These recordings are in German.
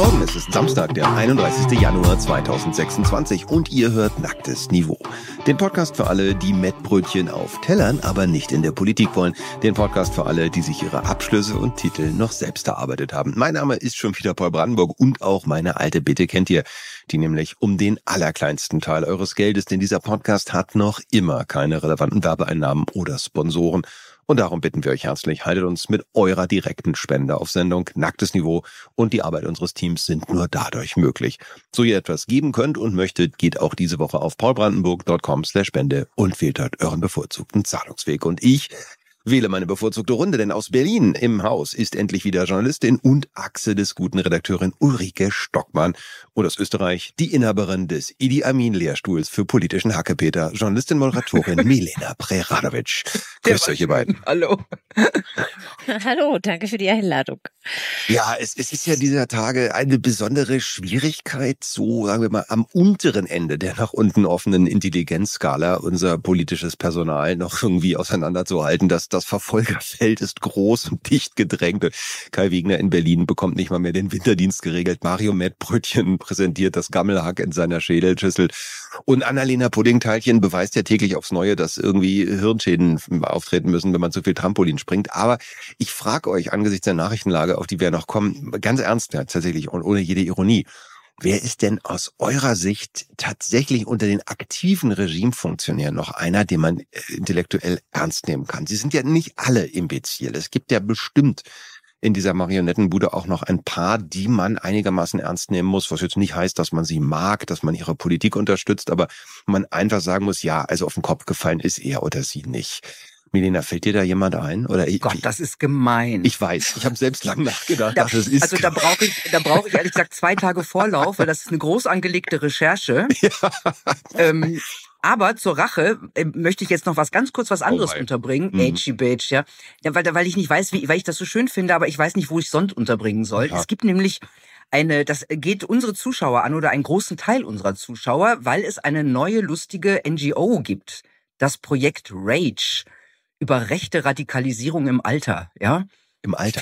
Morgen, es ist Samstag, der 31. Januar 2026 und ihr hört Nacktes Niveau. Den Podcast für alle, die Mettbrötchen auf Tellern, aber nicht in der Politik wollen. Den Podcast für alle, die sich ihre Abschlüsse und Titel noch selbst erarbeitet haben. Mein Name ist schon wieder Paul Brandenburg und auch meine alte Bitte kennt ihr, die nämlich um den allerkleinsten Teil eures Geldes, denn dieser Podcast hat noch immer keine relevanten Werbeeinnahmen oder Sponsoren. Und darum bitten wir euch herzlich, haltet uns mit eurer direkten Spende auf Sendung. Nacktes Niveau und die Arbeit unseres Teams sind nur dadurch möglich. So ihr etwas geben könnt und möchtet, geht auch diese Woche auf paulbrandenburg.com/Spende und wählt dort euren bevorzugten Zahlungsweg. Und ich wähle meine bevorzugte Runde, denn aus Berlin im Haus ist endlich wieder Journalistin und Achse des guten Redakteurin Ulrike Stockmann und aus Österreich die Inhaberin des Idi Amin Lehrstuhls für politischen Hackepeter, Journalistin, Moderatorin Milena Preradovic. Grüßt euch ihr beiden. Hallo. Hallo, danke für die Einladung. Ja, es ist ja dieser Tage eine besondere Schwierigkeit, so sagen wir mal am unteren Ende der nach unten offenen Intelligenzskala unser politisches Personal noch irgendwie auseinanderzuhalten. Das Verfolgerfeld ist groß und dicht gedrängt. Kai Wegner in Berlin bekommt nicht mal mehr den Winterdienst geregelt. Mario Mettbrötchen präsentiert das Gammelhack in seiner Schädelschüssel. Und Annalena Puddingteilchen beweist ja täglich aufs Neue, dass irgendwie Hirnschäden auftreten müssen, wenn man zu viel Trampolin springt. Aber ich frage euch angesichts der Nachrichtenlage, auf die wir noch kommen, ganz ernst ja, tatsächlich und ohne jede Ironie, wer ist denn aus eurer Sicht tatsächlich unter den aktiven Regimefunktionären noch einer, den man intellektuell ernst nehmen kann? Sie sind ja nicht alle imbezil. Es gibt ja bestimmt in dieser Marionettenbude auch noch ein paar, die man einigermaßen ernst nehmen muss, was jetzt nicht heißt, dass man sie mag, dass man ihre Politik unterstützt, aber man einfach sagen muss, ja, also auf den Kopf gefallen ist er oder sie nicht. Milena, fällt dir da jemand ein? Oder Gott, das ist gemein. Ich weiß, ich habe selbst lange nachgedacht. Da brauche ich ehrlich gesagt 2 Tage Vorlauf, weil das ist eine groß angelegte Recherche. Ja. Aber zur Rache möchte ich jetzt noch was anderes unterbringen. Edgy-Badge, ja. Weil ich nicht weiß, weil ich das so schön finde, aber ich weiß nicht, wo ich sonst unterbringen soll. Ja. Es gibt nämlich das geht unsere Zuschauer an oder einen großen Teil unserer Zuschauer, weil es eine neue lustige NGO gibt. Das Projekt Rage. Über rechte Radikalisierung im Alter, ja? Im Alter.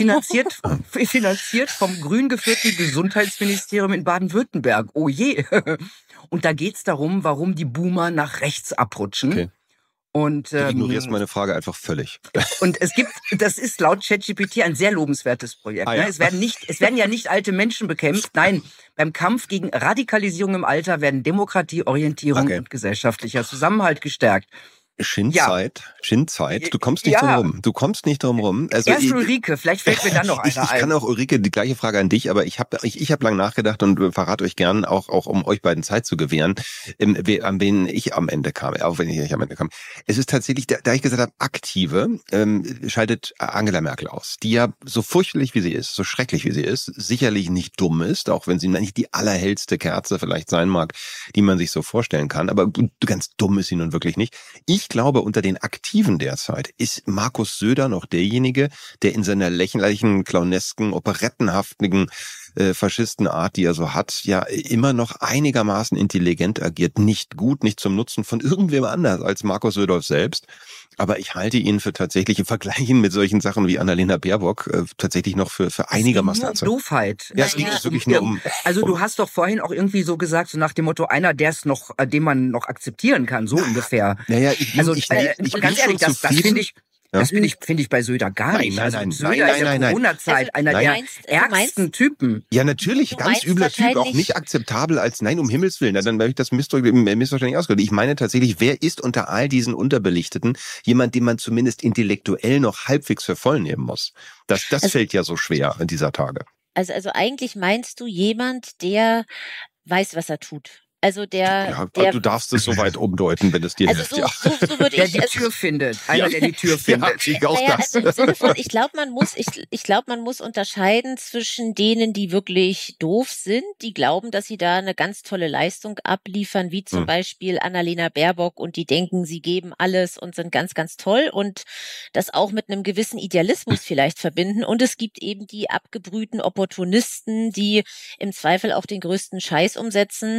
Finanziert vom grün geführten Gesundheitsministerium in Baden-Württemberg. Oh je. Und da geht's darum, warum die Boomer nach rechts abrutschen. Okay. Und, du ignorierst meine Frage einfach völlig. Und das ist laut ChatGPT ein sehr lobenswertes Projekt. Ja. Es werden ja nicht alte Menschen bekämpft. Nein, beim Kampf gegen Radikalisierung im Alter werden Demokratie, Orientierung und gesellschaftlicher Zusammenhalt gestärkt. Schinnzeit, du kommst nicht drum rum. Also erst Ulrike, vielleicht fällt mir dann noch einer ein. Ich kann auch, Ulrike, die gleiche Frage an dich, aber ich hab lang nachgedacht und verrate euch gern, auch um euch beiden Zeit zu gewähren, an wen ich am Ende kam, auch wenn ich nicht am Ende kam. Es ist tatsächlich, da ich gesagt habe, Aktive, scheidet Angela Merkel aus, die ja so fürchterlich wie sie ist, so schrecklich wie sie ist, sicherlich nicht dumm ist, auch wenn sie nicht die allerhellste Kerze vielleicht sein mag, die man sich so vorstellen kann, aber ganz dumm ist sie nun wirklich nicht. Ich glaube, unter den Aktiven derzeit ist Markus Söder noch derjenige, der in seiner lächerlichen, clownesken, operettenhaftigen Faschistenart, die er so hat, ja immer noch einigermaßen intelligent agiert. Nicht gut, nicht zum Nutzen von irgendwem anders als Markus Söder selbst. Aber ich halte ihn für tatsächlich im Vergleichen mit solchen Sachen wie Annalena Baerbock tatsächlich noch für einigermaßen ernsthaft. Doofheit. Ja, es geht wirklich nur um... Also du hast doch vorhin auch irgendwie so gesagt, so nach dem Motto, einer, den man noch akzeptieren kann, so ungefähr. Naja, ganz ehrlich, das finde ich... Ja? Das finde ich bei Söder gar nicht. Söder in der Corona-Zeit einer der ärgsten Typen. Ja, natürlich, ganz übler Typ, auch nicht akzeptabel als, nein, um Himmels Willen, dann habe ich das missverständlich ausgedrückt. Ich meine tatsächlich, wer ist unter all diesen Unterbelichteten jemand, den man zumindest intellektuell noch halbwegs für voll nehmen muss? Das fällt ja so schwer in dieser Tage. Also eigentlich meinst du jemand, der weiß, was er tut. Also du darfst es so weit umdeuten, wenn es dir hilft. So würde der die Tür findet. Einer, der die Tür findet. Also im Sinne von, ich glaube, man muss unterscheiden zwischen denen, die wirklich doof sind, die glauben, dass sie da eine ganz tolle Leistung abliefern, wie zum Beispiel Annalena Baerbock, und die denken, sie geben alles und sind ganz, ganz toll und das auch mit einem gewissen Idealismus vielleicht verbinden. Und es gibt eben die abgebrühten Opportunisten, die im Zweifel auch den größten Scheiß umsetzen,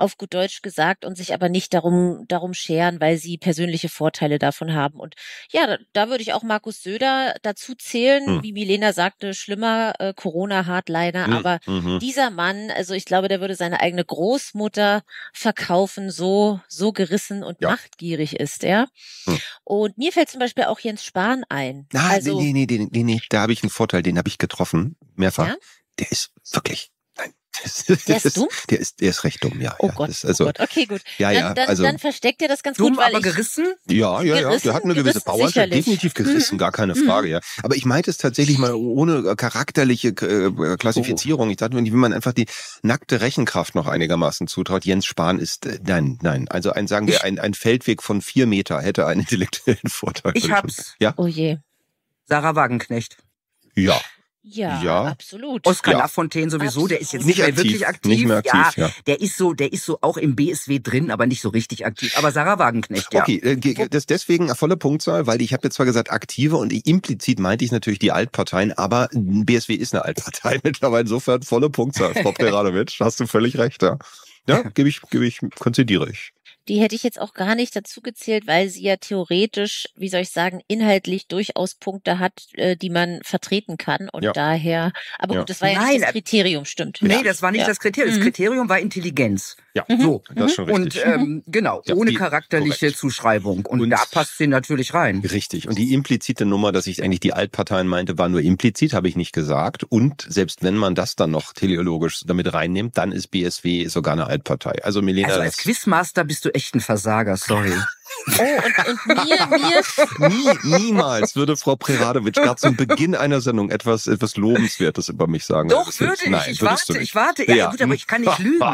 auf gut Deutsch gesagt, und sich aber nicht darum scheren, weil sie persönliche Vorteile davon haben. Und ja, da würde ich auch Markus Söder dazu zählen, wie Milena sagte, schlimmer Corona-Hardliner, aber dieser Mann, also ich glaube, der würde seine eigene Großmutter verkaufen, so gerissen und machtgierig ist er. Und mir fällt zum Beispiel auch Jens Spahn ein. Also, nee, da habe ich einen Vorteil, den habe ich getroffen, mehrfach. Ja? Der ist wirklich... Der ist dumm? Der ist recht dumm, ja. Oh Gott, oh Gott. Okay, gut. Dann versteckt er das ganz dumm, gut. Weil aber gerissen? Ja. Der hat eine gewisse Power. Definitiv gerissen, gar keine Frage, ja. Aber ich meinte es tatsächlich mal ohne charakterliche Klassifizierung. Ich dachte, wie man einfach die nackte Rechenkraft noch einigermaßen zutraut. Jens Spahn ist, nein. Also sagen wir, ein Feldweg von 4 Meter hätte einen intellektuellen Vorteil. Ich hab's. Ja? Oh je. Sarah Wagenknecht. Ja. Ja, absolut. Oskar Lafontaine sowieso, absolut. Der ist jetzt nicht mehr wirklich aktiv. Nicht mehr aktiv, ja. Der ist so auch im BSW drin, aber nicht so richtig aktiv. Aber Sarah Wagenknecht, ja. Okay, das deswegen volle Punktzahl, weil ich habe jetzt zwar gesagt aktive und implizit meinte ich natürlich die Altparteien, aber BSW ist eine Altpartei mittlerweile, insofern volle Punktzahl. Frau Preradovic, hast du völlig recht, ja. Ja, konzidiere ich. Die hätte ich jetzt auch gar nicht dazu gezählt, weil sie ja theoretisch, wie soll ich sagen, inhaltlich durchaus Punkte hat, die man vertreten kann. Und daher, aber gut, das war ja nicht das Kriterium, stimmt. Nee, das war nicht das Kriterium. Das Kriterium war Intelligenz. Ja, so, das ist schon richtig. Und genau, ohne charakterliche Zuschreibung. Und da passt sie natürlich rein. Richtig. Und die implizite Nummer, dass ich eigentlich die Altparteien meinte, war nur implizit, habe ich nicht gesagt. Und selbst wenn man das dann noch teleologisch damit reinnimmt, dann ist BSW sogar eine Altpartei. Also Milena, als Quizmaster bist du echt ein Versager, sorry. Und mir... Niemals würde Frau Preradovic gerade zum Beginn einer Sendung etwas Lobenswertes über mich sagen. Doch, würde ich. Nein, ich warte. Ja, gut, aber ich kann nicht lügen.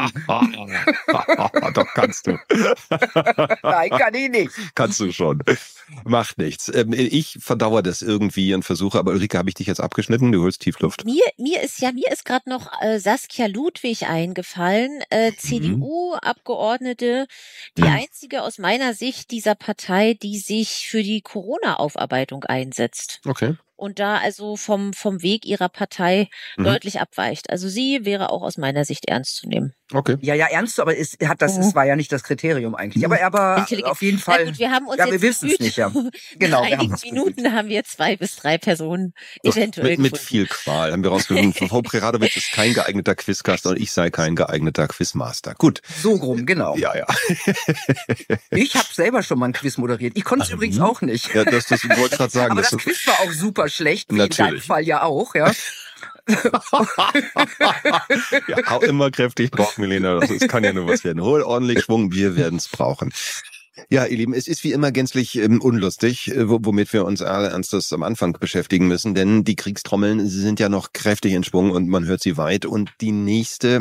Doch, kannst du. Nein, kann ich nicht. Kannst du schon. Macht nichts. Ich verdauere das irgendwie und versuche, aber Ulrike, habe ich dich jetzt abgeschnitten? Du holst Tiefluft. Mir ist gerade noch Saskia Ludwig eingefallen, CDU-Abgeordnete, die einzige aus meiner Sicht dieser Partei, die sich für die Corona-Aufarbeitung einsetzt. Okay. Und da also vom Weg ihrer Partei deutlich abweicht. Also sie wäre auch aus meiner Sicht ernst zu nehmen. Okay. Ja, ernst, aber es war ja nicht das Kriterium eigentlich. Aber auf jeden Fall. Na gut, wir haben uns wir wissen es nicht, ja. Genau. In einigen Minuten haben wir 2 bis 3 Personen eventuell mit viel Qual haben wir rausgefunden. Frau Preradovic ist kein geeigneter Quizcaster und ich sei kein geeigneter Quizmaster. Gut. So rum, genau. Ja. Ich habe selber schon mal ein Quiz moderiert. Ich konnte es übrigens auch nicht. Ja, das wollte ich gerade sagen. Aber das Quiz war auch super schlecht, wie natürlich. In deinem Fall ja auch, ja. Ja, hau immer kräftig drauf, Milena. Das kann ja nur was werden. Hol ordentlich Schwung, wir werden es brauchen. Ja, ihr Lieben, es ist wie immer gänzlich unlustig, womit wir uns alle ernstes am Anfang beschäftigen müssen, denn die Kriegstrommeln sind ja noch kräftig in Schwung und man hört sie weit und die nächste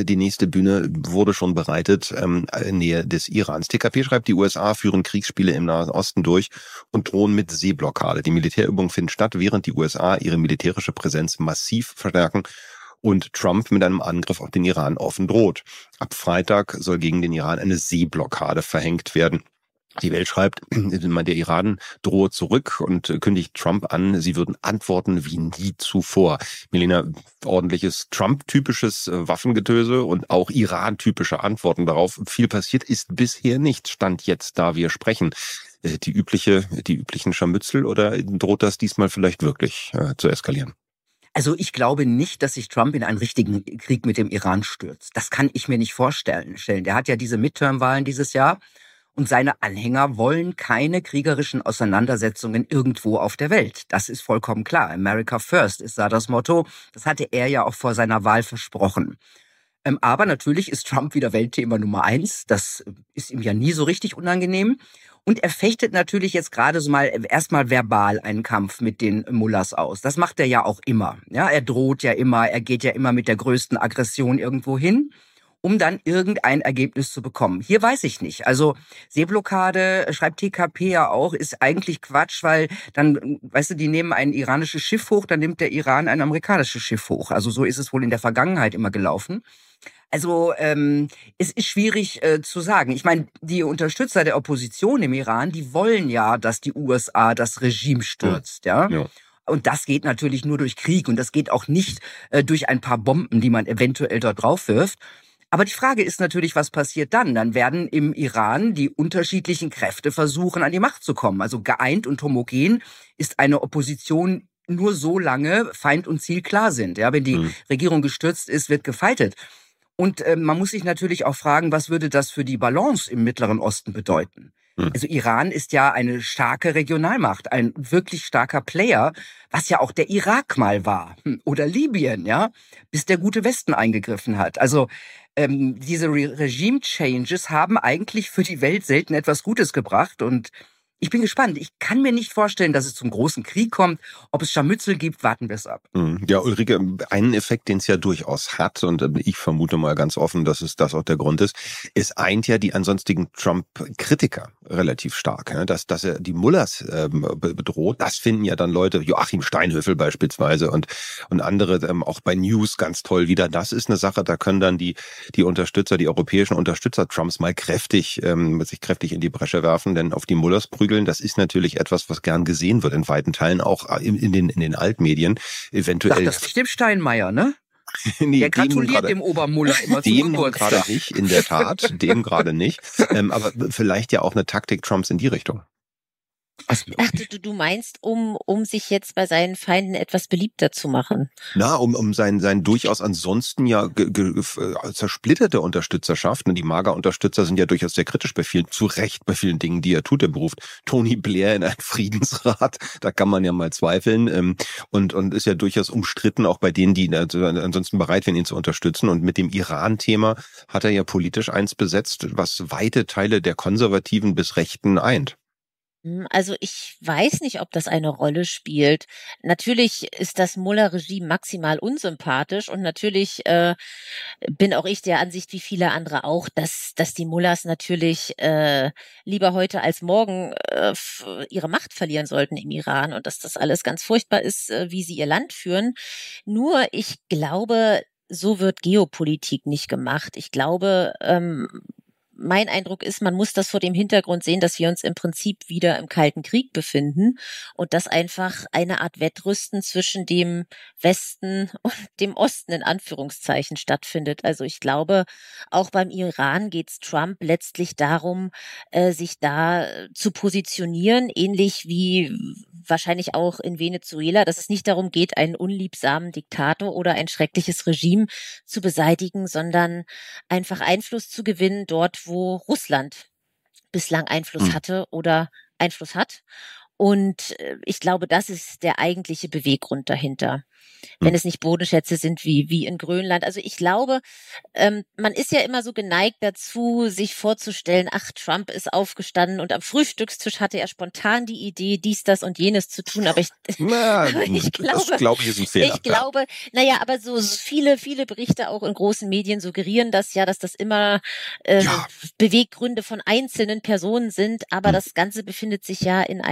Bühne wurde schon bereitet in Nähe des Irans. TKP schreibt, die USA führen Kriegsspiele im Nahen Osten durch und drohen mit Seeblockade. Die Militärübungen finden statt, während die USA ihre militärische Präsenz massiv verstärken und Trump mit einem Angriff auf den Iran offen droht. Ab Freitag soll gegen den Iran eine Seeblockade verhängt werden. Die Welt schreibt, der Iran drohe zurück und kündigt Trump an, sie würden antworten wie nie zuvor. Milena, ordentliches Trump-typisches Waffengetöse und auch Iran-typische Antworten darauf. Viel passiert ist bisher nicht, Stand jetzt, da wir sprechen. Die üblichen Scharmützel oder droht das diesmal vielleicht wirklich zu eskalieren? Also ich glaube nicht, dass sich Trump in einen richtigen Krieg mit dem Iran stürzt. Das kann ich mir nicht vorstellen. Der hat ja diese Midterm-Wahlen dieses Jahr und seine Anhänger wollen keine kriegerischen Auseinandersetzungen irgendwo auf der Welt. Das ist vollkommen klar. America First ist da das Motto. Das hatte er ja auch vor seiner Wahl versprochen. Aber natürlich ist Trump wieder Weltthema Nummer 1. Das ist ihm ja nie so richtig unangenehm. Und er fechtet natürlich jetzt gerade so mal erstmal verbal einen Kampf mit den Mullahs aus. Das macht er ja auch immer. Ja, er droht ja immer, er geht ja immer mit der größten Aggression irgendwo hin, um dann irgendein Ergebnis zu bekommen. Hier weiß ich nicht. Also Seeblockade, schreibt TKP ja auch, ist eigentlich Quatsch, weil dann, weißt du, die nehmen ein iranisches Schiff hoch, dann nimmt der Iran ein amerikanisches Schiff hoch. Also so ist es wohl in der Vergangenheit immer gelaufen. Also es ist schwierig zu sagen. Ich meine, die Unterstützer der Opposition im Iran, die wollen ja, dass die USA das Regime stürzt, ja. Und das geht natürlich nur durch Krieg und das geht auch nicht durch ein paar Bomben, die man eventuell dort drauf wirft. Aber die Frage ist natürlich, was passiert dann? Dann werden im Iran die unterschiedlichen Kräfte versuchen, an die Macht zu kommen. Also geeint und homogen ist eine Opposition nur so lange Feind und Ziel klar sind. Ja, wenn die Regierung gestürzt ist, wird gefeitet. Und man muss sich natürlich auch fragen, was würde das für die Balance im Mittleren Osten bedeuten? Also Iran ist ja eine starke Regionalmacht, ein wirklich starker Player, was ja auch der Irak mal war oder Libyen, ja, bis der gute Westen eingegriffen hat. Also diese Regime-Changes haben eigentlich für die Welt selten etwas Gutes gebracht und ich bin gespannt. Ich kann mir nicht vorstellen, dass es zum großen Krieg kommt. Ob es Scharmützel gibt, warten wir es ab. Ja, Ulrike, einen Effekt, den es ja durchaus hat, und ich vermute mal ganz offen, dass es das auch der Grund ist, es eint ja die ansonstigen Trump-Kritiker relativ stark. Dass er die Mullahs bedroht, das finden ja dann Leute, Joachim Steinhöfel beispielsweise und andere auch bei News ganz toll wieder. Das ist eine Sache, da können dann die Unterstützer, die europäischen Unterstützer Trumps mal sich kräftig in die Bresche werfen, denn auf die Mullahs prügeln, das ist natürlich etwas, was gern gesehen wird in weiten Teilen, auch in den Altmedien. Eventuell. Das ist dem Steinmeier, ne? Nee, der gratuliert dem Obermuller immer zum Geburtstag. Dem gerade nicht, in der Tat. Dem gerade nicht. Aber vielleicht ja auch eine Taktik Trumps in die Richtung. Ach, du meinst, um sich jetzt bei seinen Feinden etwas beliebter zu machen? Na, um sein durchaus ansonsten ja zersplitterte Unterstützerschaft. Die MAGA-Unterstützer sind ja durchaus sehr kritisch zu Recht bei vielen Dingen, die er tut. Er beruft Tony Blair in einen Friedensrat. Da kann man ja mal zweifeln. Und ist ja durchaus umstritten, auch bei denen, die ansonsten bereit wären, ihn zu unterstützen. Und mit dem Iran-Thema hat er ja politisch eins besetzt, was weite Teile der Konservativen bis Rechten eint. Also ich weiß nicht, ob das eine Rolle spielt. Natürlich ist das Mullah-Regime maximal unsympathisch und natürlich bin auch ich der Ansicht, wie viele andere auch, dass die Mullahs natürlich lieber heute als morgen ihre Macht verlieren sollten im Iran und dass das alles ganz furchtbar ist, wie sie ihr Land führen. Nur ich glaube, so wird Geopolitik nicht gemacht. Ich glaube, mein Eindruck ist, man muss das vor dem Hintergrund sehen, dass wir uns im Prinzip wieder im Kalten Krieg befinden und dass einfach eine Art Wettrüsten zwischen dem Westen und dem Osten in Anführungszeichen stattfindet. Also ich glaube, auch beim Iran geht es Trump letztlich darum, sich da zu positionieren, ähnlich wie wahrscheinlich auch in Venezuela, dass es nicht darum geht, einen unliebsamen Diktator oder ein schreckliches Regime zu beseitigen, sondern einfach Einfluss zu gewinnen dort, wo Russland bislang Einfluss hatte oder Einfluss hat. Und ich glaube, das ist der eigentliche Beweggrund dahinter. Wenn es nicht Bodenschätze sind wie in Grönland. Also ich glaube, man ist ja immer so geneigt dazu, sich vorzustellen, ach, Trump ist aufgestanden und am Frühstückstisch hatte er spontan die Idee, dies, das und jenes zu tun. Aber ich glaube, ist ein Fehler. Ich glaube, aber so viele Berichte auch in großen Medien suggerieren das ja, dass das immer Beweggründe von einzelnen Personen sind. Aber das Ganze befindet sich ja in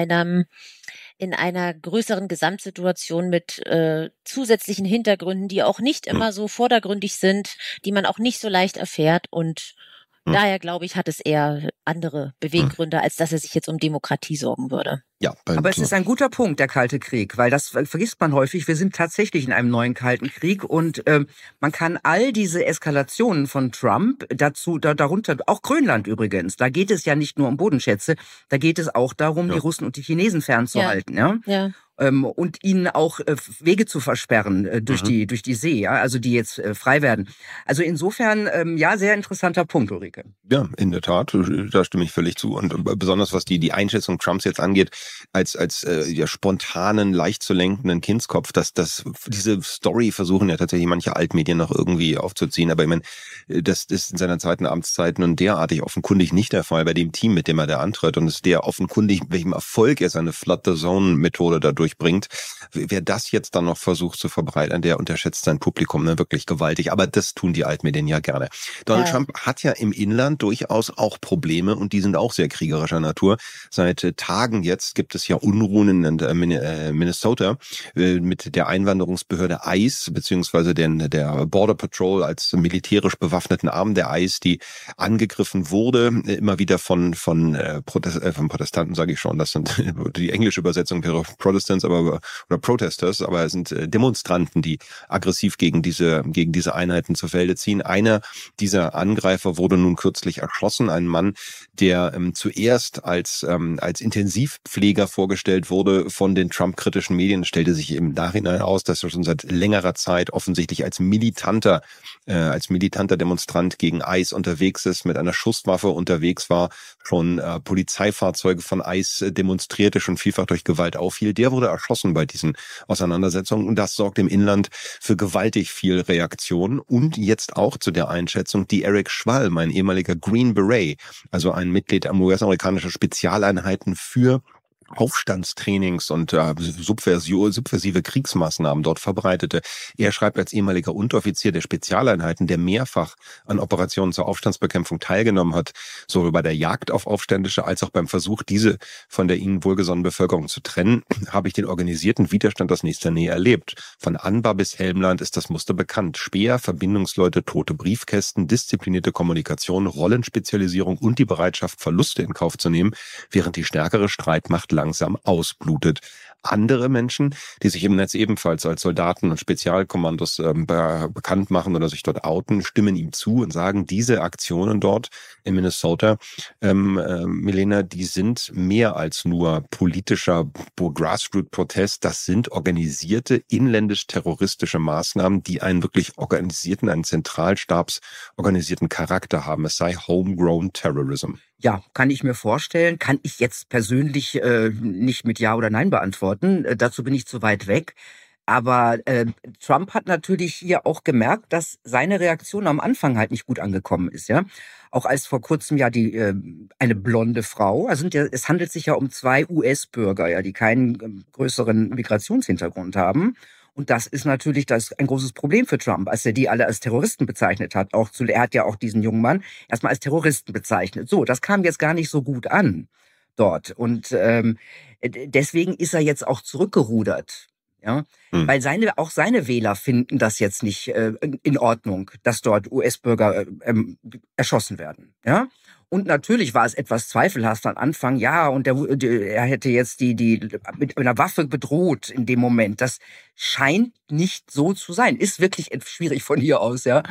einer größeren Gesamtsituation mit zusätzlichen Hintergründen, die auch nicht immer so vordergründig sind, die man auch nicht so leicht erfährt und daher glaube ich, hat es eher andere Beweggründe, als dass er sich jetzt um Demokratie sorgen würde. Ja, aber es ist ein guter Punkt, der Kalte Krieg, weil das vergisst man häufig. Wir sind tatsächlich in einem neuen Kalten Krieg und man kann all diese Eskalationen von Trump darunter, auch Grönland übrigens, da geht es ja nicht nur um Bodenschätze, da geht es auch darum, die Russen und die Chinesen fernzuhalten, ja. Und ihnen auch Wege zu versperren durch die See, ja, also die jetzt frei werden. Also insofern, sehr interessanter Punkt, Ulrike. Ja, in der Tat, da stimme ich völlig zu. Und besonders was die Einschätzung Trumps jetzt angeht, als spontanen, leicht zu lenkenden Kindskopf, dass diese Story versuchen ja tatsächlich manche Altmedien noch irgendwie aufzuziehen. Aber ich meine, das ist in seiner zweiten Amtszeit nun derartig offenkundig nicht der Fall bei dem Team, mit dem er da antritt. Und es ist der offenkundig, welchem Erfolg er seine Flood-the-Zone-Methode dadurch bringt. Wer das jetzt dann noch versucht zu verbreiten, der unterschätzt sein Publikum wirklich gewaltig. Aber das tun die Altmedien ja gerne. Donald Trump hat ja im Inland durchaus auch Probleme und die sind auch sehr kriegerischer Natur. Seit Tagen jetzt gibt es ja Unruhen in Minnesota mit der Einwanderungsbehörde ICE beziehungsweise der Border Patrol als militärisch bewaffneten Arm der ICE, die angegriffen wurde, immer wieder von Protestanten, sage ich schon. Das sind die englische Übersetzung wäre Protestants, Demonstrations, oder Protesters, aber es sind Demonstranten, die aggressiv gegen diese Einheiten zu Felde ziehen. Einer dieser Angreifer wurde nun kürzlich erschossen, ein Mann, der zuerst als Intensivpfleger vorgestellt wurde von den Trump-kritischen Medien, stellte sich im Nachhinein aus, dass er schon seit längerer Zeit offensichtlich als militanter Demonstrant gegen ICE unterwegs ist, mit einer Schusswaffe unterwegs war, schon Polizeifahrzeuge von ICE demonstrierte, schon vielfach durch Gewalt aufhielt. Der wurde erschossen bei diesen Auseinandersetzungen und das sorgt im Inland für gewaltig viel Reaktion. Und jetzt auch zu der Einschätzung, die Eric Schwalm, ein ehemaliger Green Beret, also ein Mitglied US-amerikanischer Spezialeinheiten für Aufstandstrainings und subversive Kriegsmaßnahmen dort verbreitete. Er schreibt als ehemaliger Unteroffizier der Spezialeinheiten, der mehrfach an Operationen zur Aufstandsbekämpfung teilgenommen hat, sowohl bei der Jagd auf Aufständische als auch beim Versuch, diese von der ihnen wohlgesonnenen Bevölkerung zu trennen, habe ich den organisierten Widerstand aus nächster Nähe erlebt. Von Anbar bis Helmland ist das Muster bekannt. Speer, Verbindungsleute, tote Briefkästen, disziplinierte Kommunikation, Rollenspezialisierung und die Bereitschaft, Verluste in Kauf zu nehmen, während die stärkere Streitmacht langsam ausblutet. Andere Menschen, die sich im Netz ebenfalls als Soldaten und Spezialkommandos bekannt machen oder sich dort outen, stimmen ihm zu und sagen, diese Aktionen dort in Minnesota, Milena, die sind mehr als nur politischer Grassroot-Protest. Das sind organisierte, inländisch-terroristische Maßnahmen, die einen wirklich organisierten, einen zentralstabsorganisierten Charakter haben. Es sei Homegrown Terrorism. Ja, kann ich mir vorstellen. Kann ich jetzt persönlich nicht mit Ja oder Nein beantworten. Dazu bin ich zu weit weg. Aber Trump hat natürlich hier auch gemerkt, dass seine Reaktion am Anfang halt nicht gut angekommen ist, ja. Auch als vor kurzem ja eine blonde Frau, also es handelt sich ja um 2 US-Bürger, ja, die keinen größeren Migrationshintergrund haben. Und das ist natürlich ein großes Problem für Trump, als er die alle als Terroristen bezeichnet hat. Er hat ja auch diesen jungen Mann erstmal als Terroristen bezeichnet. So, das kam jetzt gar nicht so gut an dort. Und deswegen ist er jetzt auch zurückgerudert. Ja, weil auch seine Wähler finden das jetzt nicht in Ordnung, dass dort US-Bürger erschossen werden. Ja. Und natürlich war es etwas zweifelhaft am Anfang, ja, und er hätte jetzt die mit einer Waffe bedroht in dem Moment. Das scheint nicht so zu sein. Ist wirklich schwierig von hier aus, ja.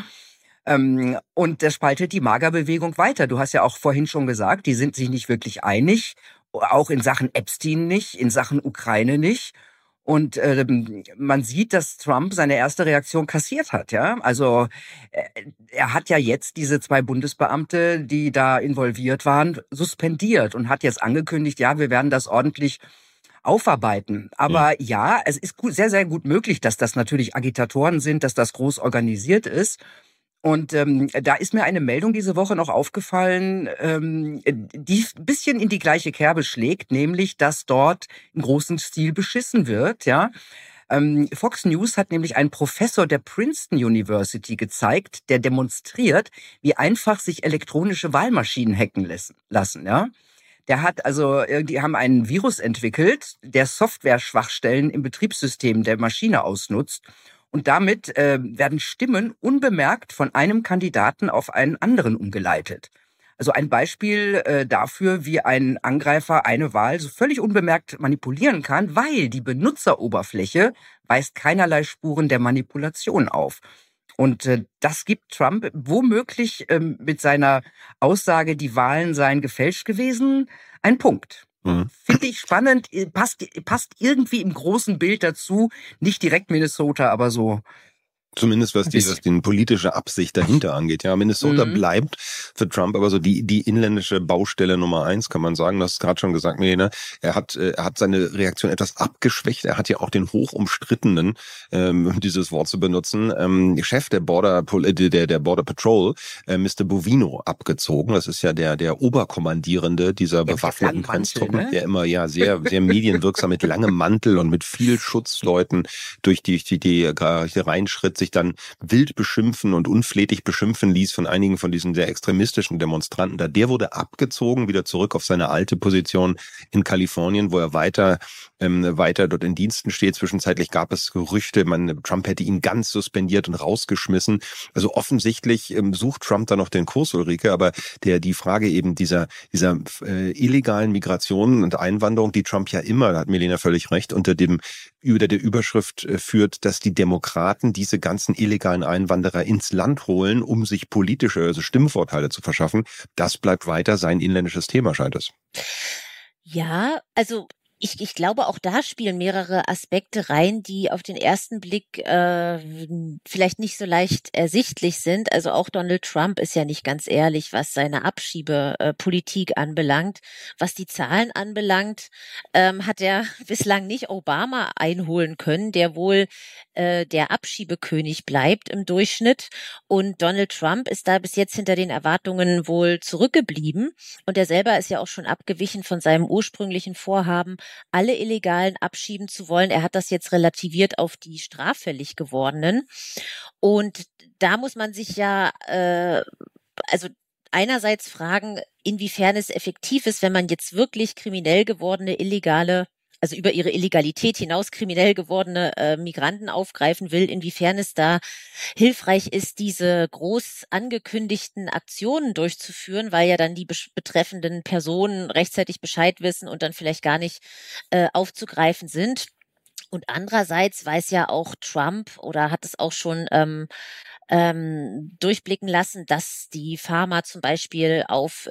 Und das spaltet die MAGA-Bewegung weiter. Du hast ja auch vorhin schon gesagt, die sind sich nicht wirklich einig, auch in Sachen Epstein nicht, in Sachen Ukraine nicht. Und man sieht, dass Trump seine erste Reaktion kassiert hat, ja. Also er hat ja jetzt diese 2 Bundesbeamte, die da involviert waren, suspendiert und hat jetzt angekündigt, ja, wir werden das ordentlich aufarbeiten. Aber ja, es ist sehr, sehr gut möglich, dass das natürlich Agitatoren sind, dass das groß organisiert ist. Und da ist mir eine Meldung diese Woche noch aufgefallen, die ein bisschen in die gleiche Kerbe schlägt, nämlich, dass dort im großen Stil beschissen wird. Ja, Fox News hat nämlich einen Professor der Princeton University gezeigt, der demonstriert, wie einfach sich elektronische Wahlmaschinen hacken lassen. Ja, die haben einen Virus entwickelt, der Software-Schwachstellen im Betriebssystem der Maschine ausnutzt. Und damit werden Stimmen unbemerkt von einem Kandidaten auf einen anderen umgeleitet. Also ein Beispiel dafür, wie ein Angreifer eine Wahl so völlig unbemerkt manipulieren kann, weil die Benutzeroberfläche weist keinerlei Spuren der Manipulation auf. Und das gibt Trump womöglich mit seiner Aussage, die Wahlen seien gefälscht gewesen, einen Punkt. Finde ich spannend, passt irgendwie im großen Bild dazu, nicht direkt Minnesota, aber so. Zumindest was die politische Absicht dahinter angeht. Ja, Minnesota bleibt für Trump aber so die inländische Baustelle Nummer 1, kann man sagen. Du hast es gerade schon gesagt, Milena. Er hat seine Reaktion etwas abgeschwächt. Er hat ja auch den hoch umstrittenen, um dieses Wort zu benutzen, Chef der Border Patrol, Mr. Bovino, abgezogen. Das ist ja der Oberkommandierende dieser bewaffneten Grenztruppen, ne? Der immer sehr, sehr medienwirksam mit langem Mantel und mit viel Schutzleuten durch die reinschritt sich dann wild beschimpfen und unflätig beschimpfen ließ von einigen von diesen sehr extremistischen Demonstranten. Der wurde abgezogen, wieder zurück auf seine alte Position in Kalifornien, wo er weiter dort in Diensten steht. Zwischenzeitlich gab es Gerüchte, Trump hätte ihn ganz suspendiert und rausgeschmissen. Also offensichtlich sucht Trump da noch den Kurs, Ulrike, aber die Frage eben dieser illegalen Migration und Einwanderung, die Trump ja immer, da hat Melina völlig recht, unter der Überschrift führt, dass die Demokraten diese ganzen illegalen Einwanderer ins Land holen, um sich politische, also Stimmvorteile zu verschaffen. Das bleibt weiter sein inländisches Thema, scheint es. Ja, also ich glaube, auch da spielen mehrere Aspekte rein, die auf den ersten Blick vielleicht nicht so leicht ersichtlich sind. Also auch Donald Trump ist ja nicht ganz ehrlich, was seine Abschiebepolitik anbelangt. Was die Zahlen anbelangt, hat er bislang nicht Obama einholen können, der wohl der Abschiebekönig bleibt im Durchschnitt. Und Donald Trump ist da bis jetzt hinter den Erwartungen wohl zurückgeblieben. Und er selber ist ja auch schon abgewichen von seinem ursprünglichen Vorhaben, alle Illegalen abschieben zu wollen. Er hat das jetzt relativiert auf die straffällig gewordenen. Und da muss man sich ja, also einerseits fragen, inwiefern es effektiv ist, wenn man jetzt wirklich kriminell gewordene Illegale, also über ihre Illegalität hinaus kriminell gewordene Migranten aufgreifen will, inwiefern es da hilfreich ist, diese groß angekündigten Aktionen durchzuführen, weil ja dann die betreffenden Personen rechtzeitig Bescheid wissen und dann vielleicht gar nicht aufzugreifen sind. Und andererseits weiß ja auch Trump oder hat es auch schon durchblicken lassen, dass die Farmer zum Beispiel auf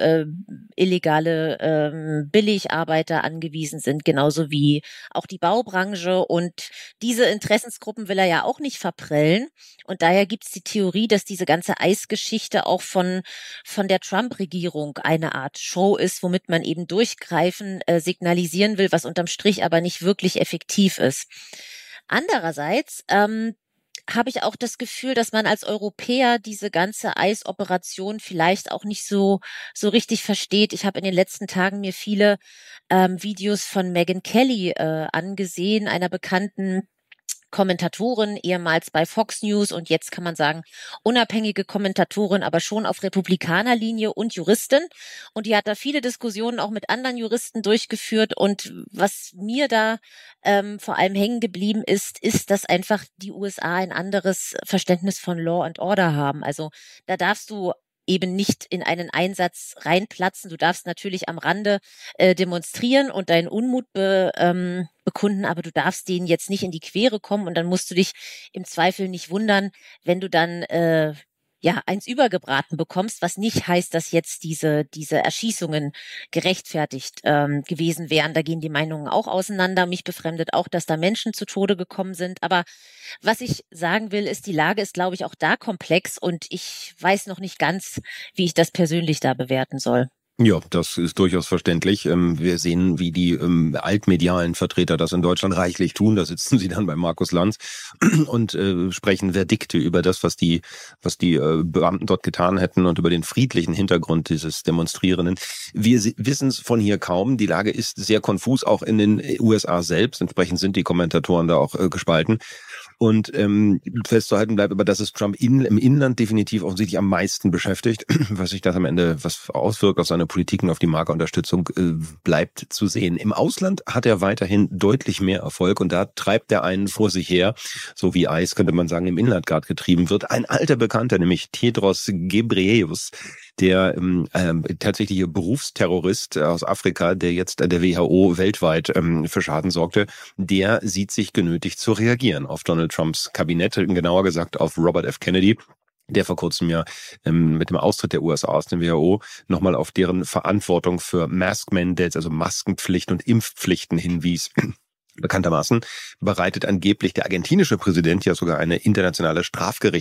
illegale Billigarbeiter angewiesen sind, genauso wie auch die Baubranche. Und diese Interessensgruppen will er ja auch nicht verprellen. Und daher gibt es die Theorie, dass diese ganze Eisgeschichte auch von der Trump-Regierung eine Art Show ist, womit man eben durchgreifen signalisieren will, was unterm Strich aber nicht wirklich effektiv ist. Andererseits habe ich auch das Gefühl, dass man als Europäer diese ganze Eisoperation vielleicht auch nicht so richtig versteht. Ich habe in den letzten Tagen mir viele Videos von Megyn Kelly angesehen, einer bekannten Kommentatorin, ehemals bei Fox News und jetzt kann man sagen unabhängige Kommentatorin, aber schon auf Republikanerlinie und Juristin. Und die hat da viele Diskussionen auch mit anderen Juristen durchgeführt. Und was mir da vor allem hängen geblieben ist, dass einfach die USA ein anderes Verständnis von Law and Order haben. Also da darfst du eben nicht in einen Einsatz reinplatzen. Du darfst natürlich am Rande demonstrieren und deinen Unmut bekunden, aber du darfst denen jetzt nicht in die Quere kommen und dann musst du dich im Zweifel nicht wundern, wenn du dann eins übergebraten bekommst, was nicht heißt, dass jetzt diese Erschießungen gerechtfertigt gewesen wären. Da gehen die Meinungen auch auseinander. Mich befremdet auch, dass da Menschen zu Tode gekommen sind. Aber was ich sagen will, ist, die Lage ist, glaube ich, auch da komplex und ich weiß noch nicht ganz, wie ich das persönlich da bewerten soll. Ja, das ist durchaus verständlich. Wir sehen, wie die altmedialen Vertreter das in Deutschland reichlich tun. Da sitzen sie dann bei Markus Lanz und sprechen Verdikte über das, was die Beamten dort getan hätten und über den friedlichen Hintergrund dieses Demonstrierenden. Wir wissen es von hier kaum. Die Lage ist sehr konfus, auch in den USA selbst. Entsprechend sind die Kommentatoren da auch gespalten. Und festzuhalten bleibt aber, dass es Trump im Inland definitiv offensichtlich am meisten beschäftigt. Was sich das am Ende auswirkt auf seine Politik und auf die Markerunterstützung, bleibt zu sehen. Im Ausland hat er weiterhin deutlich mehr Erfolg und da treibt er einen vor sich her, so wie Eis, könnte man sagen, im Inland gerade getrieben wird. Ein alter Bekannter, nämlich Tedros Ghebreyesus, der tatsächliche Berufsterrorist aus Afrika, der jetzt der WHO weltweit für Schaden sorgte, der sieht sich genötigt zu reagieren auf Donald Trumps Kabinett, genauer gesagt auf Robert F. Kennedy, der vor kurzem ja mit dem Austritt der USA aus dem WHO nochmal auf deren Verantwortung für Mask Mandates, also Maskenpflicht und Impfpflichten hinwies. Bekanntermaßen bereitet angeblich der argentinische Präsident ja sogar eine internationale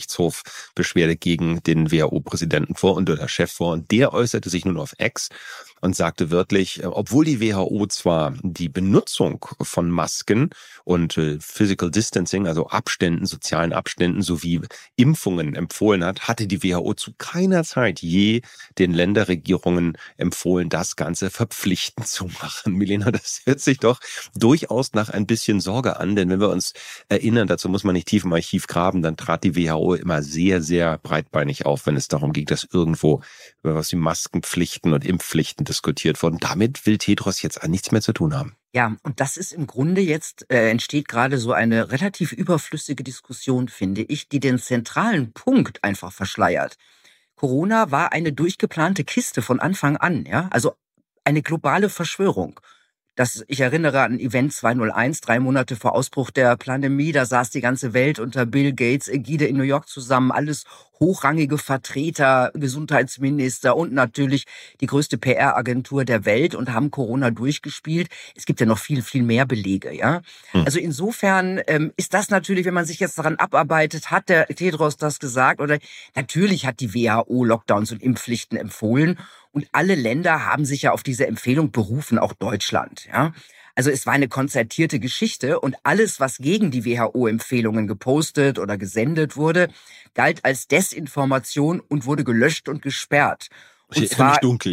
Strafgerichtshofbeschwerde gegen den WHO-Präsidenten vor und der Chef vor. Und der äußerte sich nun auf X und sagte wörtlich, obwohl die WHO zwar die Benutzung von Masken und Physical Distancing, also Abständen, sozialen Abständen sowie Impfungen empfohlen hat, hatte die WHO zu keiner Zeit je den Länderregierungen empfohlen, das Ganze verpflichtend zu machen. Milena, das hört sich doch durchaus nach ein bisschen Sorge an, denn wenn wir uns erinnern, dazu muss man nicht tief im Archiv graben, dann trat die WHO immer sehr, sehr breitbeinig auf, wenn es darum ging, dass irgendwo über was wie Maskenpflichten und Impfpflichten diskutiert wurden. Damit will Tedros jetzt nichts mehr zu tun haben. Ja, und das ist im Grunde jetzt, entsteht gerade so eine relativ überflüssige Diskussion, finde ich, die den zentralen Punkt einfach verschleiert. Corona war eine durchgeplante Kiste von Anfang an, ja, also eine globale Verschwörung. Ich erinnere an Event 201, 3 Monate vor Ausbruch der Pandemie, da saß die ganze Welt unter Bill Gates Ägide in New York zusammen, alles hochrangige Vertreter, Gesundheitsminister und natürlich die größte PR-Agentur der Welt und haben Corona durchgespielt. Es gibt ja noch viel, viel mehr Belege, ja. Also insofern ist das natürlich, wenn man sich jetzt daran abarbeitet, hat der Tedros das gesagt oder natürlich hat die WHO Lockdowns und Impfpflichten empfohlen. Und alle Länder haben sich ja auf diese Empfehlung berufen, auch Deutschland, ja. Also es war eine konzertierte Geschichte und alles, was gegen die WHO-Empfehlungen gepostet oder gesendet wurde, galt als Desinformation und wurde gelöscht und gesperrt. Und zwar dunkel,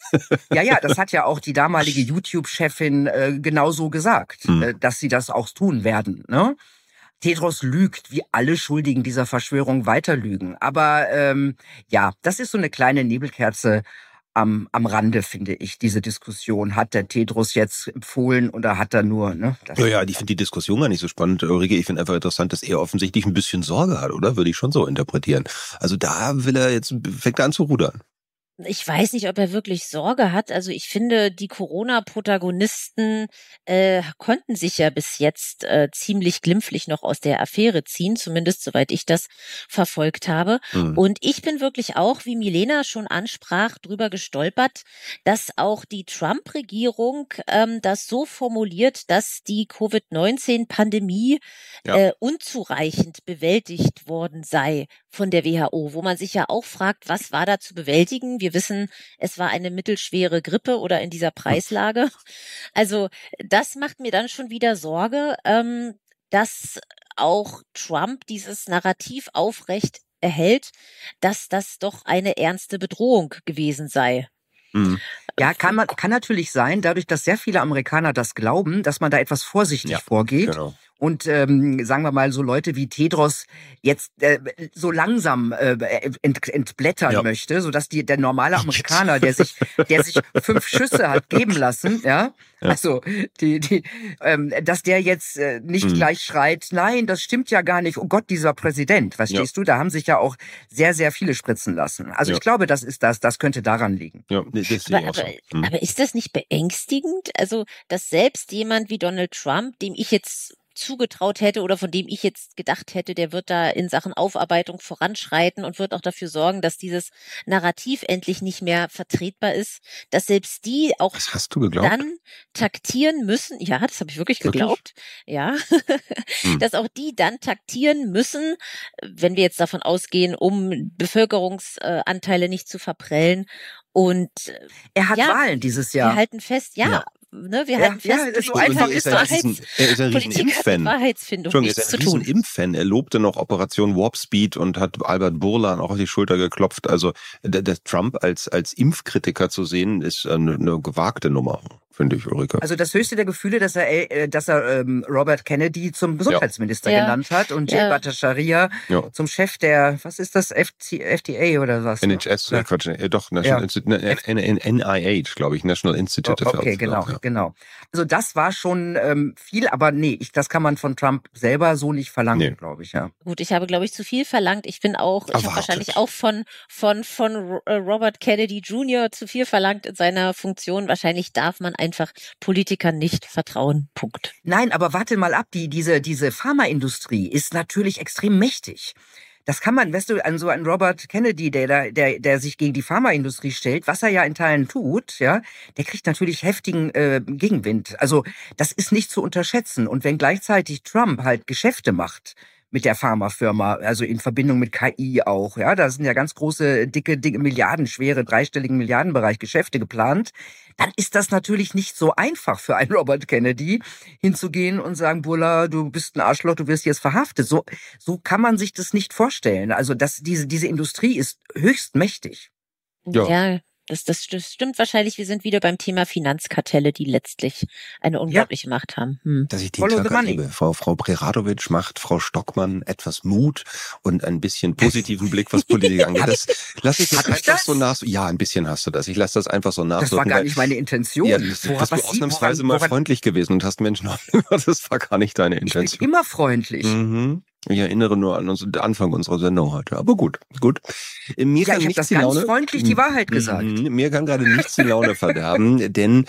ja. Das hat ja auch die damalige YouTube-Chefin genauso gesagt, dass sie das auch tun werden, ne? Tedros lügt, wie alle Schuldigen dieser Verschwörung weiter lügen. Aber das ist so eine kleine Nebelkerze am Rande, finde ich, diese Diskussion. Hat der Tedros jetzt empfohlen oder hat er nur, ne? Ich finde die Diskussion gar nicht so spannend, Ulrike. Ich finde einfach interessant, dass er offensichtlich ein bisschen Sorge hat, oder? Würde ich schon so interpretieren. Also da fängt er an zu rudern. Ich weiß nicht, ob er wirklich Sorge hat. Also ich finde, die Corona-Protagonisten konnten sich ja bis jetzt ziemlich glimpflich noch aus der Affäre ziehen, zumindest soweit ich das verfolgt habe. Und ich bin wirklich auch, wie Milena schon ansprach, drüber gestolpert, dass auch die Trump-Regierung das so formuliert, dass die Covid-19-Pandemie unzureichend bewältigt worden sei von der WHO, wo man sich ja auch fragt, was war da zu bewältigen? Wir wissen, es war eine mittelschwere Grippe oder in dieser Preislage. Also das macht mir dann schon wieder Sorge, dass auch Trump dieses Narrativ aufrecht erhält, dass das doch eine ernste Bedrohung gewesen sei. Ja, kann natürlich sein, dadurch, dass sehr viele Amerikaner das glauben, dass man da etwas vorsichtig vorgeht. Genau. Und sagen wir mal, so Leute wie Tedros jetzt so langsam entblättern möchte, sodass der normale Amerikaner, der sich 5 Schüsse hat geben lassen, also dass der jetzt nicht gleich schreit, nein, das stimmt ja gar nicht, oh Gott, dieser Präsident, verstehst du? Da haben sich ja auch sehr, sehr viele spritzen lassen. Also ich glaube, das könnte daran liegen. Ja, aber ist das nicht beängstigend? Also, dass selbst jemand wie Donald Trump, dem ich jetzt zugetraut hätte oder von dem ich jetzt gedacht hätte, der wird da in Sachen Aufarbeitung voranschreiten und wird auch dafür sorgen, dass dieses Narrativ endlich nicht mehr vertretbar ist, dass selbst die auch dann taktieren müssen. Ja, das habe ich wirklich geglaubt. Ja, dass auch die dann taktieren müssen, wenn wir jetzt davon ausgehen, um Bevölkerungsanteile nicht zu verprellen. Und er hat Wahlen dieses Jahr. Wir halten fest, ne, wir halten fest, so einfach ist er ist ein riesen Impffan. Wahrheitsfindung nichts zu tun. Er ist ein Impffan. Er lobte noch Operation Warp Speed und hat Albert Bourla auch auf die Schulter geklopft. Also der Trump als Impfkritiker zu sehen, ist eine gewagte Nummer, finde ich, Ulrike. Also das höchste der Gefühle, dass er Robert Kennedy zum Gesundheitsminister genannt hat und Jay Bhattacharya zum Chef der, was ist das, FDA oder was? NHS, Quatsch, doch, NIH, glaube ich, National Institute of Health. Okay, genau. Also das war schon viel, aber nee, das kann man von Trump selber so nicht verlangen, glaube ich, ja. Gut, ich habe, glaube ich, zu viel verlangt. Ich habe wahrscheinlich auch von Robert Kennedy Jr. zu viel verlangt in seiner Funktion. Wahrscheinlich darf man einfach Politikern nicht vertrauen. Punkt. Nein, aber warte mal ab, diese Pharmaindustrie ist natürlich extrem mächtig. Das kann man, weißt du, an so einen Robert Kennedy, der sich gegen die Pharmaindustrie stellt, was er ja in Teilen tut, der kriegt natürlich heftigen Gegenwind. Also das ist nicht zu unterschätzen. Und wenn gleichzeitig Trump halt Geschäfte macht mit der Pharmafirma, also in Verbindung mit KI auch. Ja, da sind ja ganz große, dicke, milliardenschwere, dreistelligen Milliardenbereich Geschäfte geplant. Dann ist das natürlich nicht so einfach für einen Robert Kennedy hinzugehen und sagen, Bulla, du bist ein Arschloch, du wirst jetzt verhaftet. So kann man sich das nicht vorstellen. Also diese Industrie ist höchst mächtig. Ja. Das stimmt wahrscheinlich. Wir sind wieder beim Thema Finanzkartelle, die letztlich eine unglaubliche Macht haben. Dass ich die Klöcker liebe. Frau Preradovic macht Frau Stockmann etwas Mut und ein bisschen positiven Blick, was Politik angeht. Das lasse ich jetzt einfach so nach. Ja, ein bisschen hast du das. Ich lasse das einfach so nach. Das war gar nicht meine Intention. Ja, du bist ausnahmsweise mal freundlich gewesen und hast Menschen das war gar nicht deine Intention. Ich bin immer freundlich. Ich erinnere nur an den Anfang unserer Sendung heute. Aber gut. Mir kann ich habe das ganz freundlich die Wahrheit gesagt. Mir kann gerade nichts die Laune verderben, denn